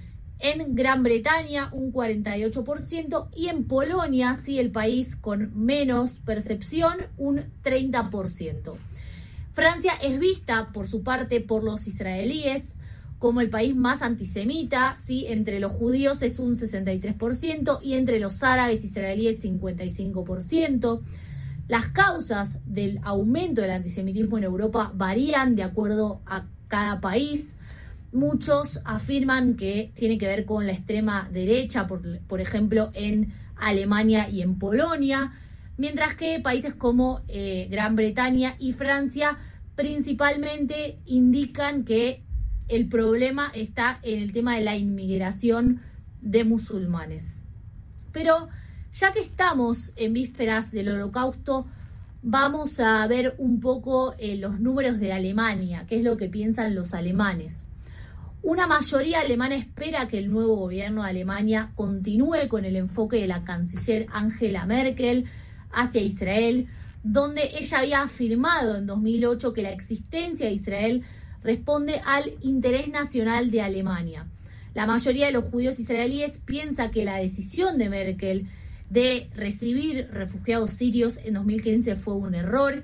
En Gran Bretaña, un cuarenta y ocho por ciento. Y en Polonia, sí, el país con menos percepción, un treinta por ciento. Francia es vista, por su parte, por los israelíes como el país más antisemita, ¿sí? Entre los judíos es un sesenta y tres por ciento y entre los árabes israelíes cincuenta y cinco por ciento. Las causas del aumento del antisemitismo en Europa varían de acuerdo a cada país. Muchos afirman que tiene que ver con la extrema derecha, por, por ejemplo, en Alemania y en Polonia, mientras que países como eh, Gran Bretaña y Francia principalmente indican que el problema está en el tema de la inmigración de musulmanes. Pero ya que estamos en vísperas del Holocausto, vamos a ver un poco eh, los números de Alemania, qué es lo que piensan los alemanes. Una mayoría alemana espera que el nuevo gobierno de Alemania continúe con el enfoque de la canciller Angela Merkel hacia Israel, donde ella había afirmado en dos mil ocho que la existencia de Israel responde al interés nacional de Alemania. La mayoría de los judíos israelíes piensa que la decisión de Merkel de recibir refugiados sirios en dos mil quince fue un error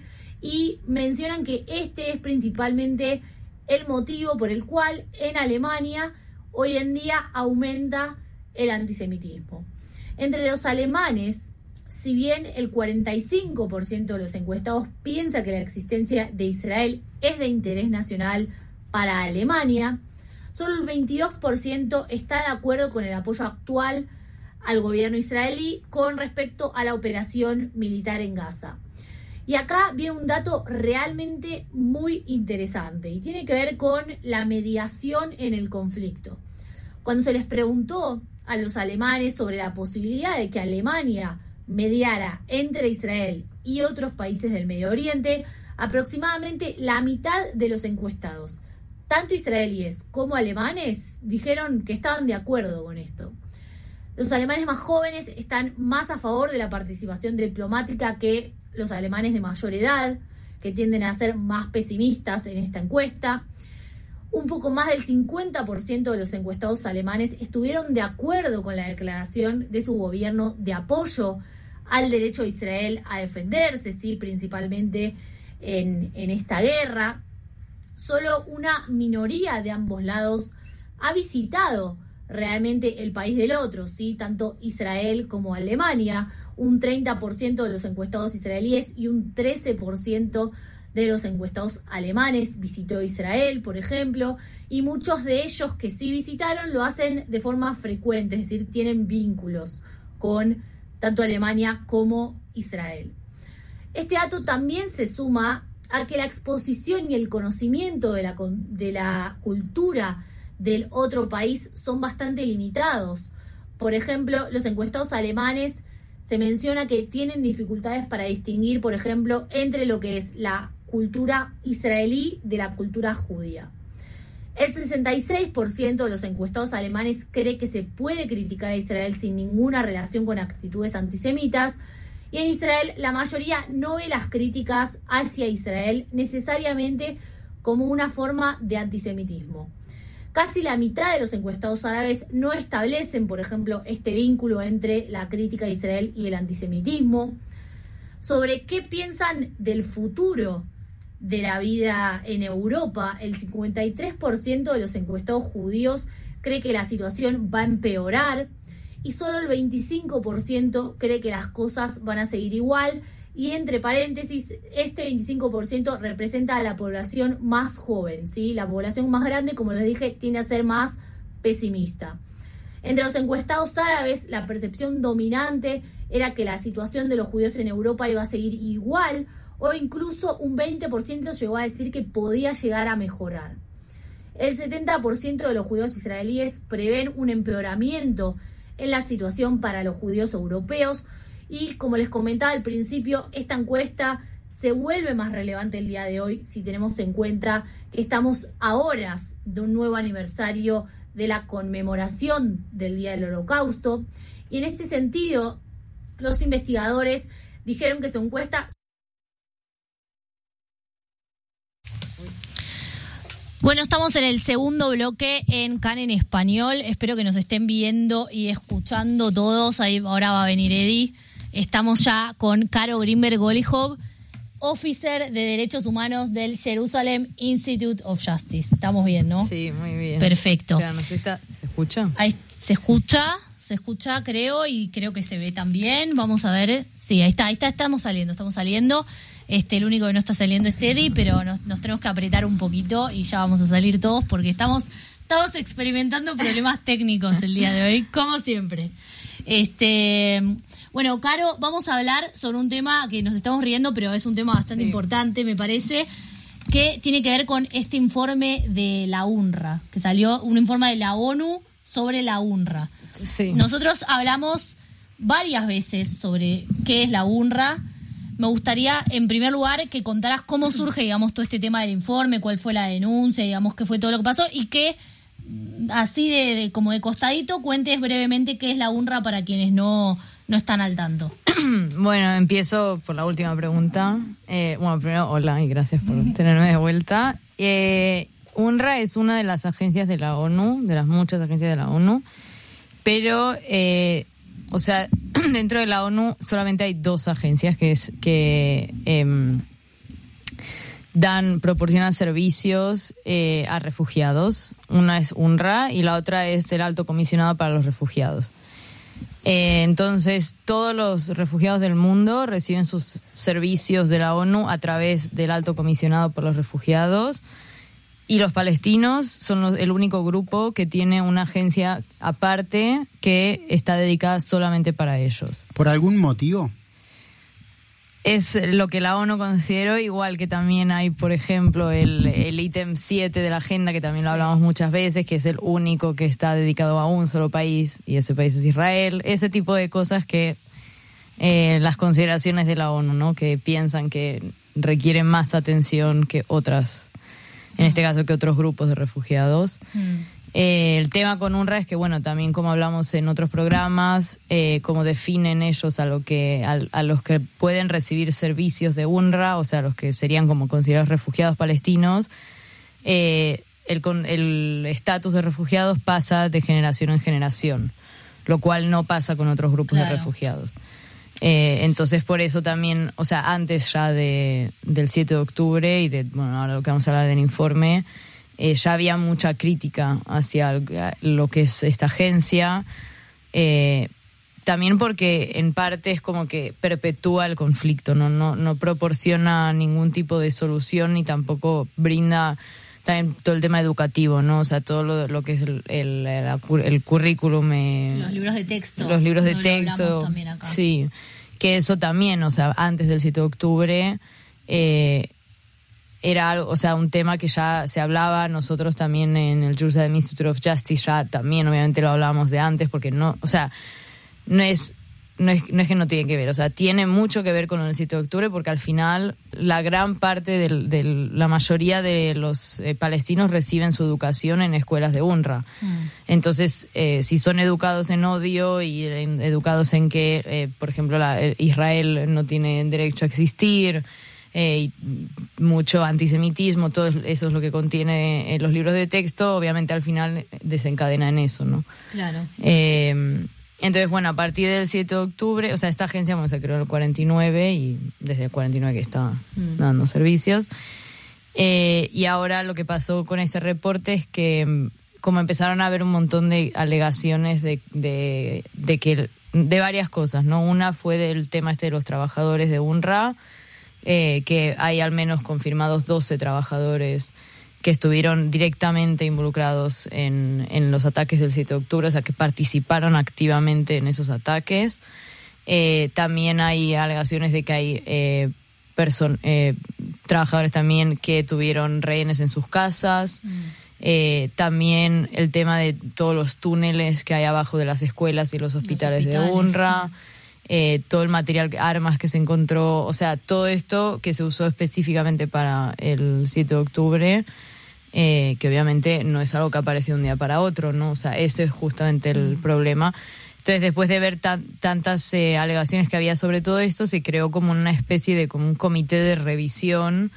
y mencionan que este es principalmente el motivo por el cual en Alemania hoy en día aumenta el antisemitismo. Entre los alemanes, si bien el cuarenta y cinco por ciento de los encuestados piensa que la existencia de Israel es de interés nacional para Alemania, solo el veintidós por ciento está de acuerdo con el apoyo actual al gobierno israelí con respecto a la operación militar en Gaza. Y acá viene un dato realmente muy interesante y tiene que ver con la mediación en el conflicto. Cuando se les preguntó a los alemanes sobre la posibilidad de que Alemania mediara entre Israel y otros países del Medio Oriente, aproximadamente la mitad de los encuestados, tanto israelíes como alemanes, dijeron que estaban de acuerdo con esto. Los alemanes más jóvenes están más a favor de la participación diplomática que los alemanes de mayor edad, que tienden a ser más pesimistas en esta encuesta. Un poco más del cincuenta por ciento de los encuestados alemanes estuvieron de acuerdo con la declaración de su gobierno de apoyo al derecho de Israel a defenderse, ¿sí? Principalmente en, en esta guerra. Solo una minoría de ambos lados ha visitado realmente el país del otro, ¿sí? Tanto Israel como Alemania. Un treinta por ciento de los encuestados israelíes y un trece por ciento de los encuestados alemanes visitó Israel, por ejemplo, y muchos de ellos que sí visitaron lo hacen de forma frecuente, es decir, tienen vínculos con tanto Alemania como Israel. Este dato también se suma a que la exposición y el conocimiento de la, de la cultura del otro país son bastante limitados. Por ejemplo, los encuestados alemanes se menciona que tienen dificultades para distinguir, por ejemplo, entre lo que es la cultura israelí de la cultura judía. El sesenta y seis por ciento de los encuestados alemanes cree que se puede criticar a Israel sin ninguna relación con actitudes antisemitas, y en Israel la mayoría no ve las críticas hacia Israel necesariamente como una forma de antisemitismo. Casi la mitad de los encuestados árabes no establecen, por ejemplo, este vínculo entre la crítica de Israel y el antisemitismo. Sobre qué piensan del futuro de la vida en Europa, el cincuenta y tres por ciento de los encuestados judíos cree que la situación va a empeorar y solo el veinticinco por ciento cree que las cosas van a seguir igual. Y entre paréntesis, este veinticinco por ciento representa a la población más joven, ¿sí? La población más grande, como les dije, tiende a ser más pesimista. Entre los encuestados árabes, la percepción dominante era que la situación de los judíos en Europa iba a seguir igual, o incluso un veinte por ciento llegó a decir que podía llegar a mejorar. El setenta por ciento de los judíos israelíes prevén un empeoramiento en la situación para los judíos europeos. Y como les comentaba al principio, esta encuesta se vuelve más relevante el día de hoy si tenemos en cuenta que estamos a horas de un nuevo aniversario de la conmemoración del Día del Holocausto. Y en este sentido, los investigadores dijeron que su encuesta... Bueno, estamos en el segundo bloque en CAN en español. Espero que nos estén viendo y escuchando todos. Ahí ahora va a venir Eddie. Estamos ya con Caro Grimberg-Golijov, officer de Derechos Humanos del Jerusalem Institute of Justice. Estamos bien, ¿no? Sí, muy bien. Perfecto. Espera, no sé, ¿está, ¿se escucha? Ahí se escucha, se escucha creo, y creo que se ve también. Vamos a ver. Sí, ahí está, ahí está, estamos saliendo, estamos saliendo. Este, el único que no está saliendo es Eddie, pero nos, nos tenemos que apretar un poquito y ya vamos a salir todos porque estamos, estamos experimentando problemas técnicos el día de hoy, como siempre. Este, bueno, Caro, vamos a hablar sobre un tema que nos estamos riendo, pero es un tema bastante sí. importante, me parece, que tiene que ver con este informe de la UNRWA, que salió un informe de la ONU sobre la UNRWA. Sí. Nosotros hablamos varias veces sobre qué es la UNRWA. Me gustaría, en primer lugar, que contaras cómo surge, digamos, todo este tema del informe, cuál fue la denuncia, digamos, qué fue todo lo que pasó, y que, así de, de como de costadito, cuentes brevemente qué es la UNRWA para quienes no, no están al tanto. Bueno, empiezo por la última pregunta. Eh, bueno, primero, hola y gracias por tenerme de vuelta. Eh, UNRWA es una de las agencias de la ONU, de las muchas agencias de la ONU, pero... Eh, O sea, dentro de la ONU solamente hay dos agencias que es que eh, dan, proporcionan servicios eh, a refugiados. Una es UNRWA y la otra es el Alto Comisionado para los Refugiados. Eh, entonces, todos los refugiados del mundo reciben sus servicios de la ONU a través del Alto Comisionado por los Refugiados. Y los palestinos son los, el único grupo que tiene una agencia aparte que está dedicada solamente para ellos. ¿Por algún motivo? Es lo que la ONU consideró, igual que también hay, por ejemplo, el, el ítem siete de la agenda, que también lo hablamos muchas veces, que es el único que está dedicado a un solo país, y ese país es Israel. Ese tipo de cosas que eh, las consideraciones de la ONU, ¿no? Que piensan que requieren más atención que otras, en este caso que otros grupos de refugiados. Mm. Eh, el tema con UNRWA es que, bueno, también como hablamos en otros programas, eh, cómo definen ellos a, lo que, a, a los que pueden recibir servicios de UNRWA, o sea, los que serían como considerados refugiados palestinos, eh, el estatus de refugiados pasa de generación en generación, lo cual no pasa con otros grupos claro. de refugiados. Eh, entonces por eso también, o sea, antes ya de, del siete de octubre y de, bueno, ahora lo que vamos a hablar del informe, eh, ya había mucha crítica hacia lo que es esta agencia, eh, también porque en parte es como que perpetúa el conflicto, ¿no? No, no proporciona ningún tipo de solución ni tampoco brinda también todo el tema educativo, ¿no? O sea, todo lo, lo que es el, el, el, el currículum. Eh, los libros de texto. Los libros de no texto. También acá. Sí, que eso también, o sea, antes del siete de octubre eh, era algo, o sea, un tema que ya se hablaba. Nosotros también en el Jerusalem Institute of Justice ya también obviamente lo hablábamos de antes, porque no, o sea, no es... No es, no es que no tiene que ver, o sea, tiene mucho que ver con el siete de octubre, porque al final la gran parte de la mayoría de los eh, palestinos reciben su educación en escuelas de UNRWA. Mm. Entonces, eh, si son educados en odio y en, educados en que, eh, por ejemplo, la, Israel no tiene derecho a existir, eh, y mucho antisemitismo, todo eso es lo que contiene en los libros de texto, obviamente al final desencadena en eso, ¿no? Claro. Eh, Entonces, bueno, a partir del siete de octubre, o sea, esta agencia bueno, se creó en el cuarenta y nueve y desde el cuarenta y nueve que está mm. dando servicios. Eh, y ahora lo que pasó con ese reporte es que como empezaron a haber un montón de alegaciones de, de, de que de varias cosas, ¿no? Una fue del tema este de los trabajadores de UNRWA, eh, que hay al menos confirmados doce trabajadores que estuvieron directamente involucrados en, en los ataques del siete de octubre, o sea, que participaron activamente en esos ataques. Eh, también hay alegaciones de que hay eh, person- eh, trabajadores también que tuvieron rehenes en sus casas. Mm. Eh, también el tema de todos los túneles que hay abajo de las escuelas y los hospitales, los hospitales de UNRWA. Sí. Eh, todo el material, armas que se encontró, o sea, todo esto que se usó específicamente para el siete de octubre, eh, que obviamente no es algo que apareció de un día para otro, ¿no? O sea, ese es justamente el mm. problema. Entonces, después de ver tan, tantas eh, alegaciones que había sobre todo esto, se creó como una especie de como un comité de revisión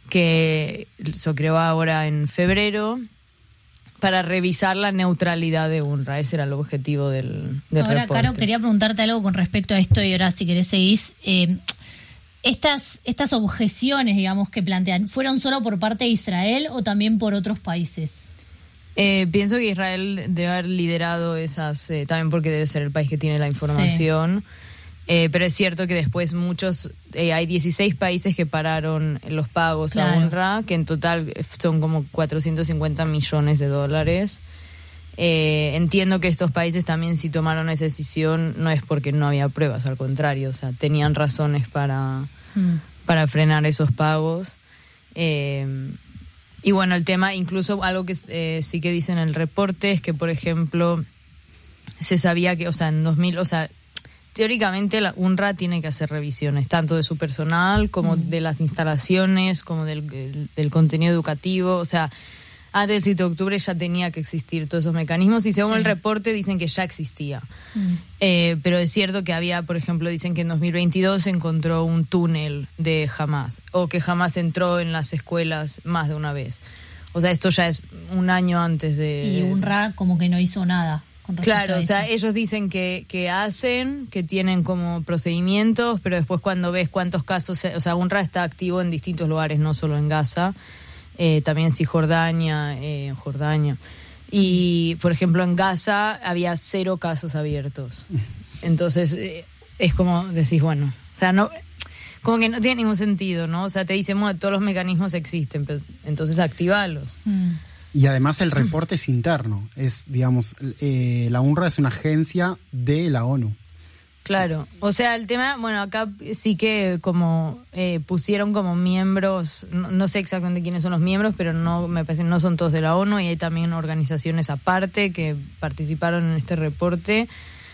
que se creó ahora en febrero, para revisar la neutralidad de UNRWA. Ese era el objetivo del, del ahora, reporte. Caro, quería preguntarte algo con respecto a esto y ahora si querés seguís. Eh, estas, estas objeciones, digamos, que plantean, ¿fueron solo por parte de Israel o también por otros países? Eh, pienso que Israel debe haber liderado esas, eh, también porque debe ser el país que tiene la información. Sí. Eh, pero es cierto que después muchos, eh, hay dieciséis países que pararon los pagos claro. a UNRWA, que en total son como cuatrocientos cincuenta millones de dólares. Eh, entiendo que estos países también, si tomaron esa decisión, no es porque no había pruebas, al contrario, o sea, tenían razones para, mm. para frenar esos pagos. Eh, y bueno, el tema, incluso algo que eh, sí que dice en el reporte es que, por ejemplo, se sabía que, o sea, en dos mil, o sea, teóricamente la UNRWA tiene que hacer revisiones, tanto de su personal como mm. de las instalaciones, como del, del, del contenido educativo. O sea, antes del siete de octubre ya tenía que existir todos esos mecanismos y según sí. el reporte dicen que ya existía. Mm. Eh, pero es cierto que había, por ejemplo, dicen que en dos mil veintidós se encontró un túnel de Hamas o que Hamas entró en las escuelas más de una vez. O sea, esto ya es un año antes de... Y UNRWA como que no hizo nada. Claro, o sea, ellos dicen que, que hacen, que tienen como procedimientos, pero después cuando ves cuántos casos, o sea, UNRWA está activo en distintos lugares, no solo en Gaza, eh, también en Cisjordania, eh, Jordania. Y, por ejemplo, en Gaza había cero casos abiertos. Entonces, eh, es como decís, bueno, o sea, no... Como que no tiene ningún sentido, ¿no? O sea, te dicen, bueno, todos los mecanismos existen, pero entonces activalos. Mm. Y además el reporte es interno, es, digamos, eh, la UNRWA es una agencia de la ONU. Claro, o sea, el tema, bueno, acá sí que como eh, pusieron como miembros, no, no sé exactamente quiénes son los miembros, pero no me parece no son todos de la ONU y hay también organizaciones aparte que participaron en este reporte.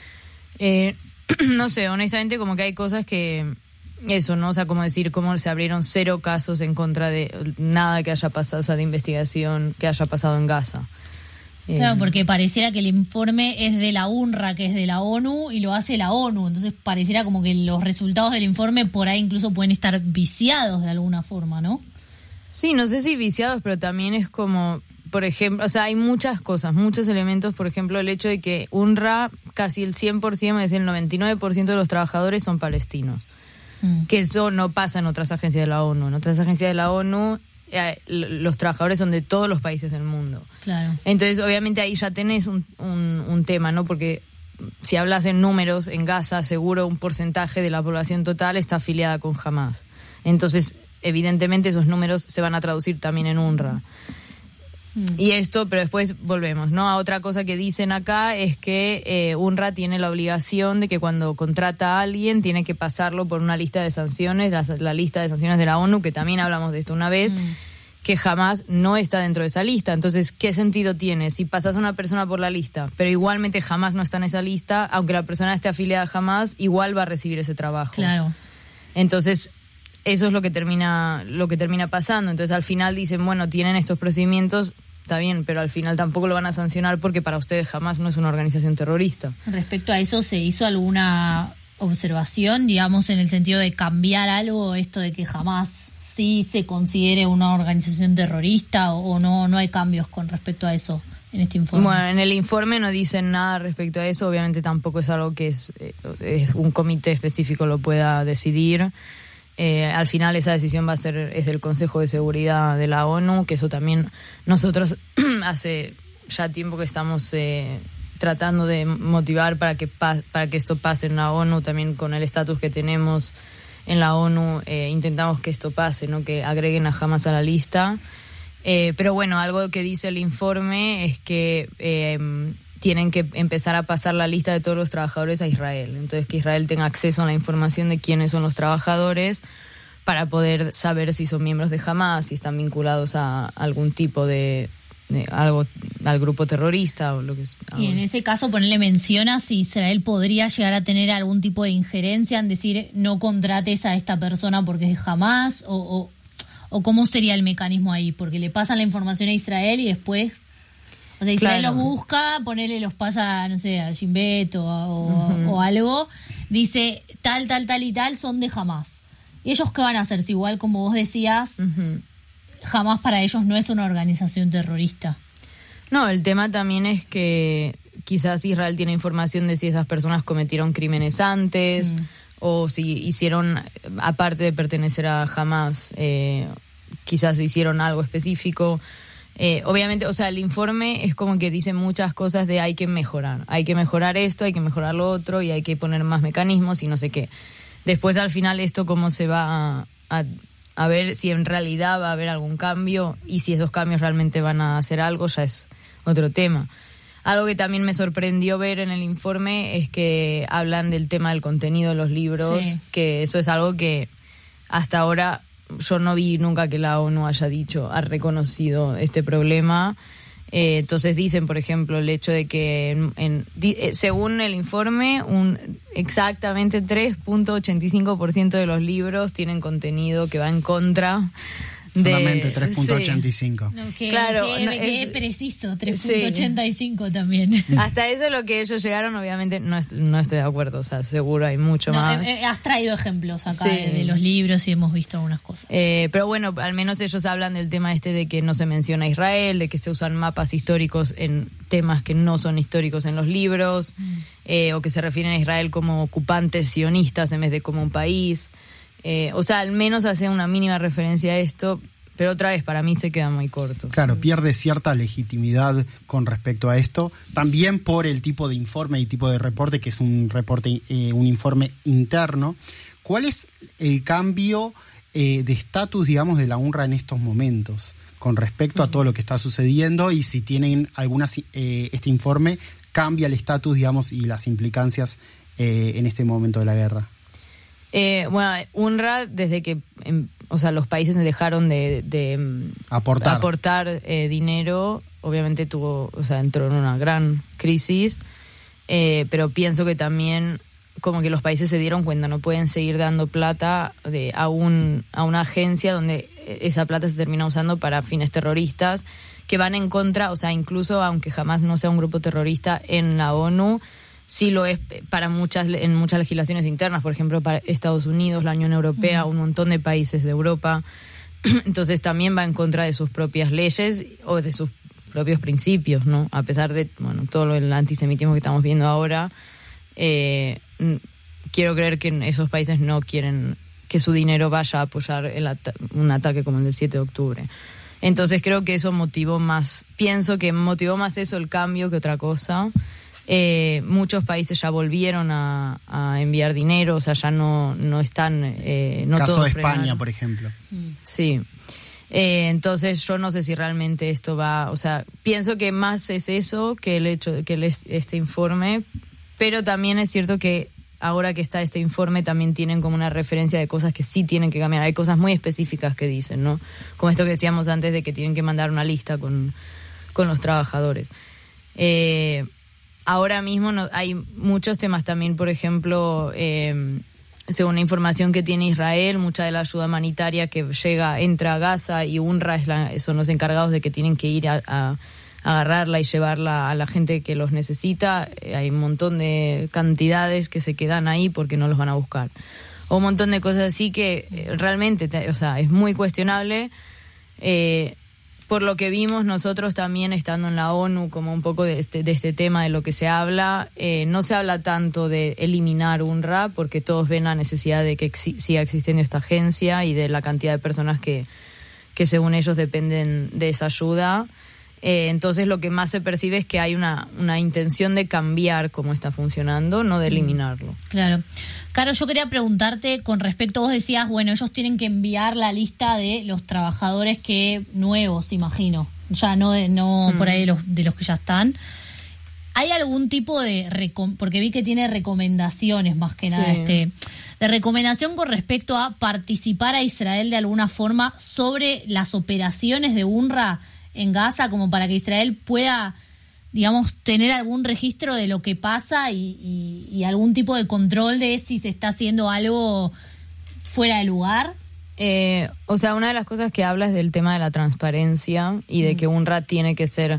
Eh, no sé, honestamente como que hay cosas que... Eso, ¿no? O sea, como decir, cómo se abrieron cero casos en contra de nada que haya pasado, o sea, de investigación que haya pasado en Gaza. Claro, eh. porque pareciera que el informe es de la UNRWA, que es de la ONU, y lo hace la ONU. Entonces pareciera como que los resultados del informe por ahí incluso pueden estar viciados de alguna forma, ¿no? Sí, no sé si viciados, pero también es como... por ejemplo, o sea, hay muchas cosas, muchos elementos, por ejemplo, el hecho de que UNRWA, casi el cien por ciento, es decir, el noventa y nueve por ciento de los trabajadores son palestinos, mm. que eso no pasa en otras agencias de la ONU. En otras agencias de la ONU, eh, los trabajadores son de todos los países del mundo. Claro. Entonces, obviamente, ahí ya tenés un, un, un tema, ¿no? Porque si hablas en números, en Gaza, seguro un porcentaje de la población total está afiliada con Hamas. Entonces, evidentemente, esos números se van a traducir también en UNRWA. Mm. Y esto, pero después volvemos, ¿no? A otra cosa que dicen acá es que eh, UNRWA tiene la obligación de que cuando contrata a alguien tiene que pasarlo por una lista de sanciones, la, la lista de sanciones de la ONU, que también hablamos de esto una vez, mm. que jamás no está dentro de esa lista. Entonces, ¿qué sentido tiene? Si pasas a una persona por la lista, pero igualmente jamás no está en esa lista, aunque la persona esté afiliada a jamás, igual va a recibir ese trabajo. Claro. Entonces, eso es lo que termina lo que termina pasando. Entonces, al final dicen, bueno, tienen estos procedimientos, está bien, pero al final tampoco lo van a sancionar porque para ustedes jamás no es una organización terrorista. Respecto a eso, ¿se hizo alguna observación, digamos, en el sentido de cambiar algo, esto de que jamás sí se considere una organización terrorista o no, no hay cambios con respecto a eso en este informe? Bueno, en el informe no dicen nada respecto a eso, obviamente tampoco es algo que es, es un comité específico lo pueda decidir. Eh, al final esa decisión va a ser es del Consejo de Seguridad de la ONU, que eso también nosotros hace ya tiempo que estamos eh, tratando de motivar para que pa- para que esto pase en la ONU, también con el estatus que tenemos en la ONU eh, intentamos que esto pase, ¿no? Que agreguen a Hamas a la lista. Eh, pero bueno, algo que dice el informe es que eh, tienen que empezar a pasar la lista de todos los trabajadores a Israel. Entonces, que Israel tenga acceso a la información de quiénes son los trabajadores para poder saber si son miembros de Hamas, si están vinculados a algún tipo de, de algo, al grupo terrorista o lo que sea. Y en ese caso, ponerle menciona si Israel podría llegar a tener algún tipo de injerencia en decir no contrates a esta persona porque es de Hamas, o, o, o cómo sería el mecanismo ahí, porque le pasan la información a Israel y después... O sea, Israel claro. los busca, ponele, los pasa, no sé, a Shin Bet o, o, uh-huh. o algo, dice tal, tal, tal y tal son de Hamas. ¿Y ellos qué van a hacer? Si igual, como vos decías, uh-huh. Hamas para ellos no es una organización terrorista. No, el tema también es que quizás Israel tiene información de si esas personas cometieron crímenes antes uh-huh. o si hicieron, aparte de pertenecer a Hamas, eh, quizás hicieron algo específico. Eh, obviamente, o sea, el informe es como que dice muchas cosas de hay que mejorar, hay que mejorar esto, hay que mejorar lo otro y hay que poner más mecanismos y no sé qué. Después, al final, esto cómo se va a, a, a ver si en realidad va a haber algún cambio y si esos cambios realmente van a hacer algo, ya es otro tema. Algo que también me sorprendió ver en el informe es que hablan del tema del contenido de los libros, sí. que eso es algo que hasta ahora... Yo no vi nunca que la ONU haya dicho, ha reconocido este problema. Eh, entonces dicen, por ejemplo, el hecho de que, en, en, di, eh, según el informe, un exactamente tres punto ochenta y cinco por ciento de los libros tienen contenido que va en contra de... Solamente tres punto ochenta y cinco. Sí. No, que, claro, que, no, que es, preciso, tres punto ochenta y cinco sí. también. Hasta eso es lo que ellos llegaron, obviamente no, est- no estoy de acuerdo, o sea, seguro hay mucho no, más. Eh, has traído ejemplos acá sí. de, de los libros y hemos visto algunas cosas. Eh, pero bueno, al menos ellos hablan del tema este de que no se menciona a Israel, de que se usan mapas históricos en temas que no son históricos en los libros, mm. eh, o que se refieren a Israel como ocupantes sionistas en vez de como un país. Eh, o sea, al menos hace una mínima referencia a esto. Pero otra vez, para mí se queda muy corto. Claro, pierde cierta legitimidad con respecto a esto, también por el tipo de informe y tipo de reporte, que es un reporte, eh, un informe interno. ¿Cuál es el cambio eh, de estatus, digamos, de la UNRWA en estos momentos con respecto a todo lo que está sucediendo y si tienen algunas, eh, este informe cambia el estatus, digamos, y las implicancias eh, en este momento de la guerra? Eh, bueno, UNRWA, desde que, eh, o sea, los países dejaron de, de aportar, aportar eh, dinero, obviamente tuvo, o sea, entró en una gran crisis, eh, pero pienso que también como que los países se dieron cuenta, no pueden seguir dando plata de, a, un, a una agencia donde esa plata se termina usando para fines terroristas, que van en contra, o sea, incluso aunque jamás no sea un grupo terrorista en la ONU, sí lo es para muchas en muchas legislaciones internas, por ejemplo, para Estados Unidos, la Unión Europea, un montón de países de Europa. Entonces también va en contra de sus propias leyes o de sus propios principios, ¿no? A pesar de, bueno, todo el antisemitismo que estamos viendo ahora, eh, quiero creer que esos países no quieren que su dinero vaya a apoyar el ata- un ataque como el del siete de octubre. Entonces creo que eso motivó más, pienso que motivó más eso el cambio que otra cosa. Eh, muchos países ya volvieron a, a enviar dinero, o sea, ya no, no están... Eh, no Caso todos de frenaron. España, por ejemplo. Sí. Eh, entonces yo no sé si realmente esto va... O sea, pienso que más es eso que el hecho que el, este informe, pero también es cierto que ahora que está este informe también tienen como una referencia de cosas que sí tienen que cambiar. Hay cosas muy específicas que dicen, ¿no? Como esto que decíamos antes de que tienen que mandar una lista con, con los trabajadores. Eh, ahora mismo no, hay muchos temas también, por ejemplo, eh, según la información que tiene Israel, mucha de la ayuda humanitaria que llega, entra a Gaza y UNRWA es la, son los encargados de que tienen que ir a... a agarrarla y llevarla a la gente que los necesita. Hay un montón de cantidades que se quedan ahí porque no los van a buscar. O un montón de cosas así que eh, realmente, te, o sea, es muy cuestionable. Eh, por lo que vimos nosotros también estando en la ONU, como un poco de este, de este tema de lo que se habla, eh, no se habla tanto de eliminar UNRWA porque todos ven la necesidad de que exi- siga existiendo esta agencia y de la cantidad de personas que, que según ellos dependen de esa ayuda. Eh, entonces lo que más se percibe es que hay una, una intención de cambiar cómo está funcionando, no de eliminarlo. Claro. Caro, yo quería preguntarte con respecto, vos decías, bueno, ellos tienen que enviar la lista de los trabajadores que nuevos, imagino, ya no de, no mm. por ahí de los, de los que ya están. ¿Hay algún tipo de, recom- porque vi que tiene recomendaciones más que nada, sí. este, de recomendación con respecto a participar a Israel de alguna forma sobre las operaciones de UNRWA en Gaza, como para que Israel pueda, digamos, tener algún registro de lo que pasa y, y, y algún tipo de control de si se está haciendo algo fuera de lugar? Eh, o sea, una de las cosas que habla es del tema de la transparencia y de mm. que UNRWA tiene que ser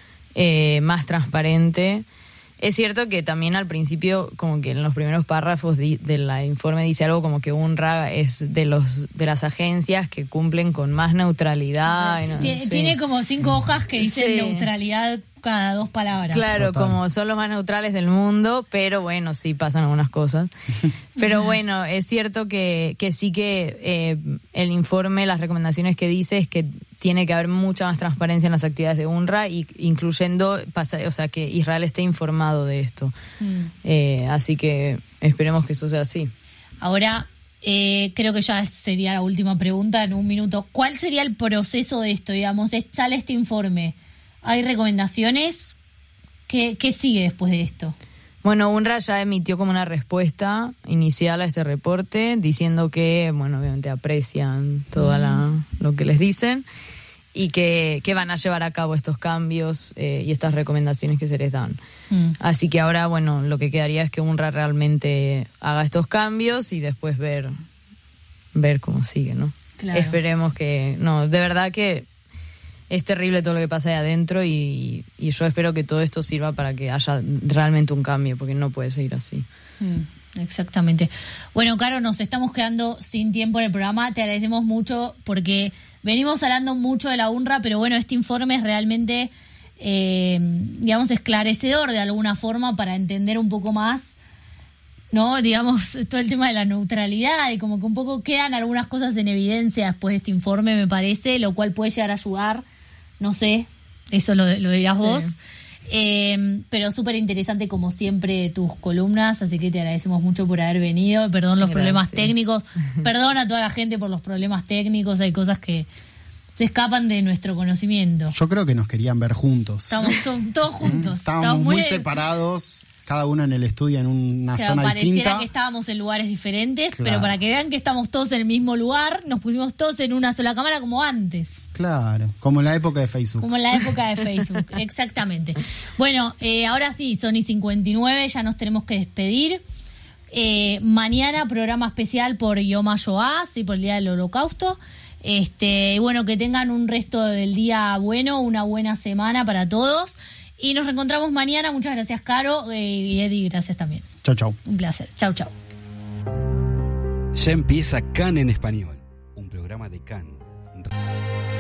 eh, más transparente. Es cierto que también al principio, como que en los primeros párrafos del de informe dice algo como que UNRWA es de los de las agencias que cumplen con más neutralidad. Sí, no, tiene, sí. tiene como cinco hojas que dicen sí. neutralidad cada dos palabras. Claro, Total. como son los más neutrales del mundo, pero bueno, sí pasan algunas cosas. Pero bueno, es cierto que, que sí que eh, el informe, las recomendaciones que dice es que tiene que haber mucha más transparencia en las actividades de UNRWA, y incluyendo, o sea, que Israel esté informado de esto. Mm. Eh, así que esperemos que eso sea así. Ahora, eh, creo que ya sería la última pregunta en un minuto. ¿Cuál sería el proceso de esto? Digamos, sale este informe, ¿hay recomendaciones? ¿Qué, qué sigue después de esto? Bueno, UNRWA ya emitió como una respuesta inicial a este reporte diciendo que, bueno, obviamente aprecian todo la, lo que les dicen y que, que van a llevar a cabo estos cambios eh, y estas recomendaciones que se les dan. Mm. Así que ahora, bueno, lo que quedaría es que UNRWA realmente haga estos cambios y después ver, ver cómo sigue, ¿no? Claro. Esperemos que... No, de verdad que es terrible todo lo que pasa ahí adentro y, y yo espero que todo esto sirva para que haya realmente un cambio, porque no puede seguir así. Mm, exactamente. Bueno, Caro, nos estamos quedando sin tiempo en el programa. Te agradecemos mucho porque venimos hablando mucho de la UNRWA, pero bueno, este informe es realmente, eh, digamos, esclarecedor de alguna forma para entender un poco más, ¿no? Digamos, todo el tema de la neutralidad y como que un poco quedan algunas cosas en evidencia después de este informe, me parece, lo cual puede llegar a ayudar. No sé, eso lo, lo dirás vos. Sí. Eh, pero súper interesante como siempre tus columnas, así que te agradecemos mucho por haber venido. Perdón los Gracias. problemas técnicos, perdón a toda la gente por los problemas técnicos, hay cosas que se escapan de nuestro conocimiento. Yo creo que nos querían ver juntos. Estamos to- todos juntos. Estábamos Estamos muy, muy separados, cada uno en el estudio en una claro, zona pareciera distinta. que estábamos en lugares diferentes, Claro. pero para que vean que estamos todos en el mismo lugar, nos pusimos todos en una sola cámara como antes. Claro, como en la época de Facebook. Como en la época de Facebook, exactamente. Bueno, eh, ahora sí, son y cincuenta y nueve, ya nos tenemos que despedir. Eh, mañana programa especial por Yom HaShoah, sí, por el Día del Holocausto. Este, y bueno, que tengan un resto del día bueno, una buena semana para todos. Y nos reencontramos mañana. Muchas gracias, Caro. Eh, y Eddie, gracias también. Chau, chau. Un placer. Chau, chau. Ya empieza CAN en español, un programa de CAN.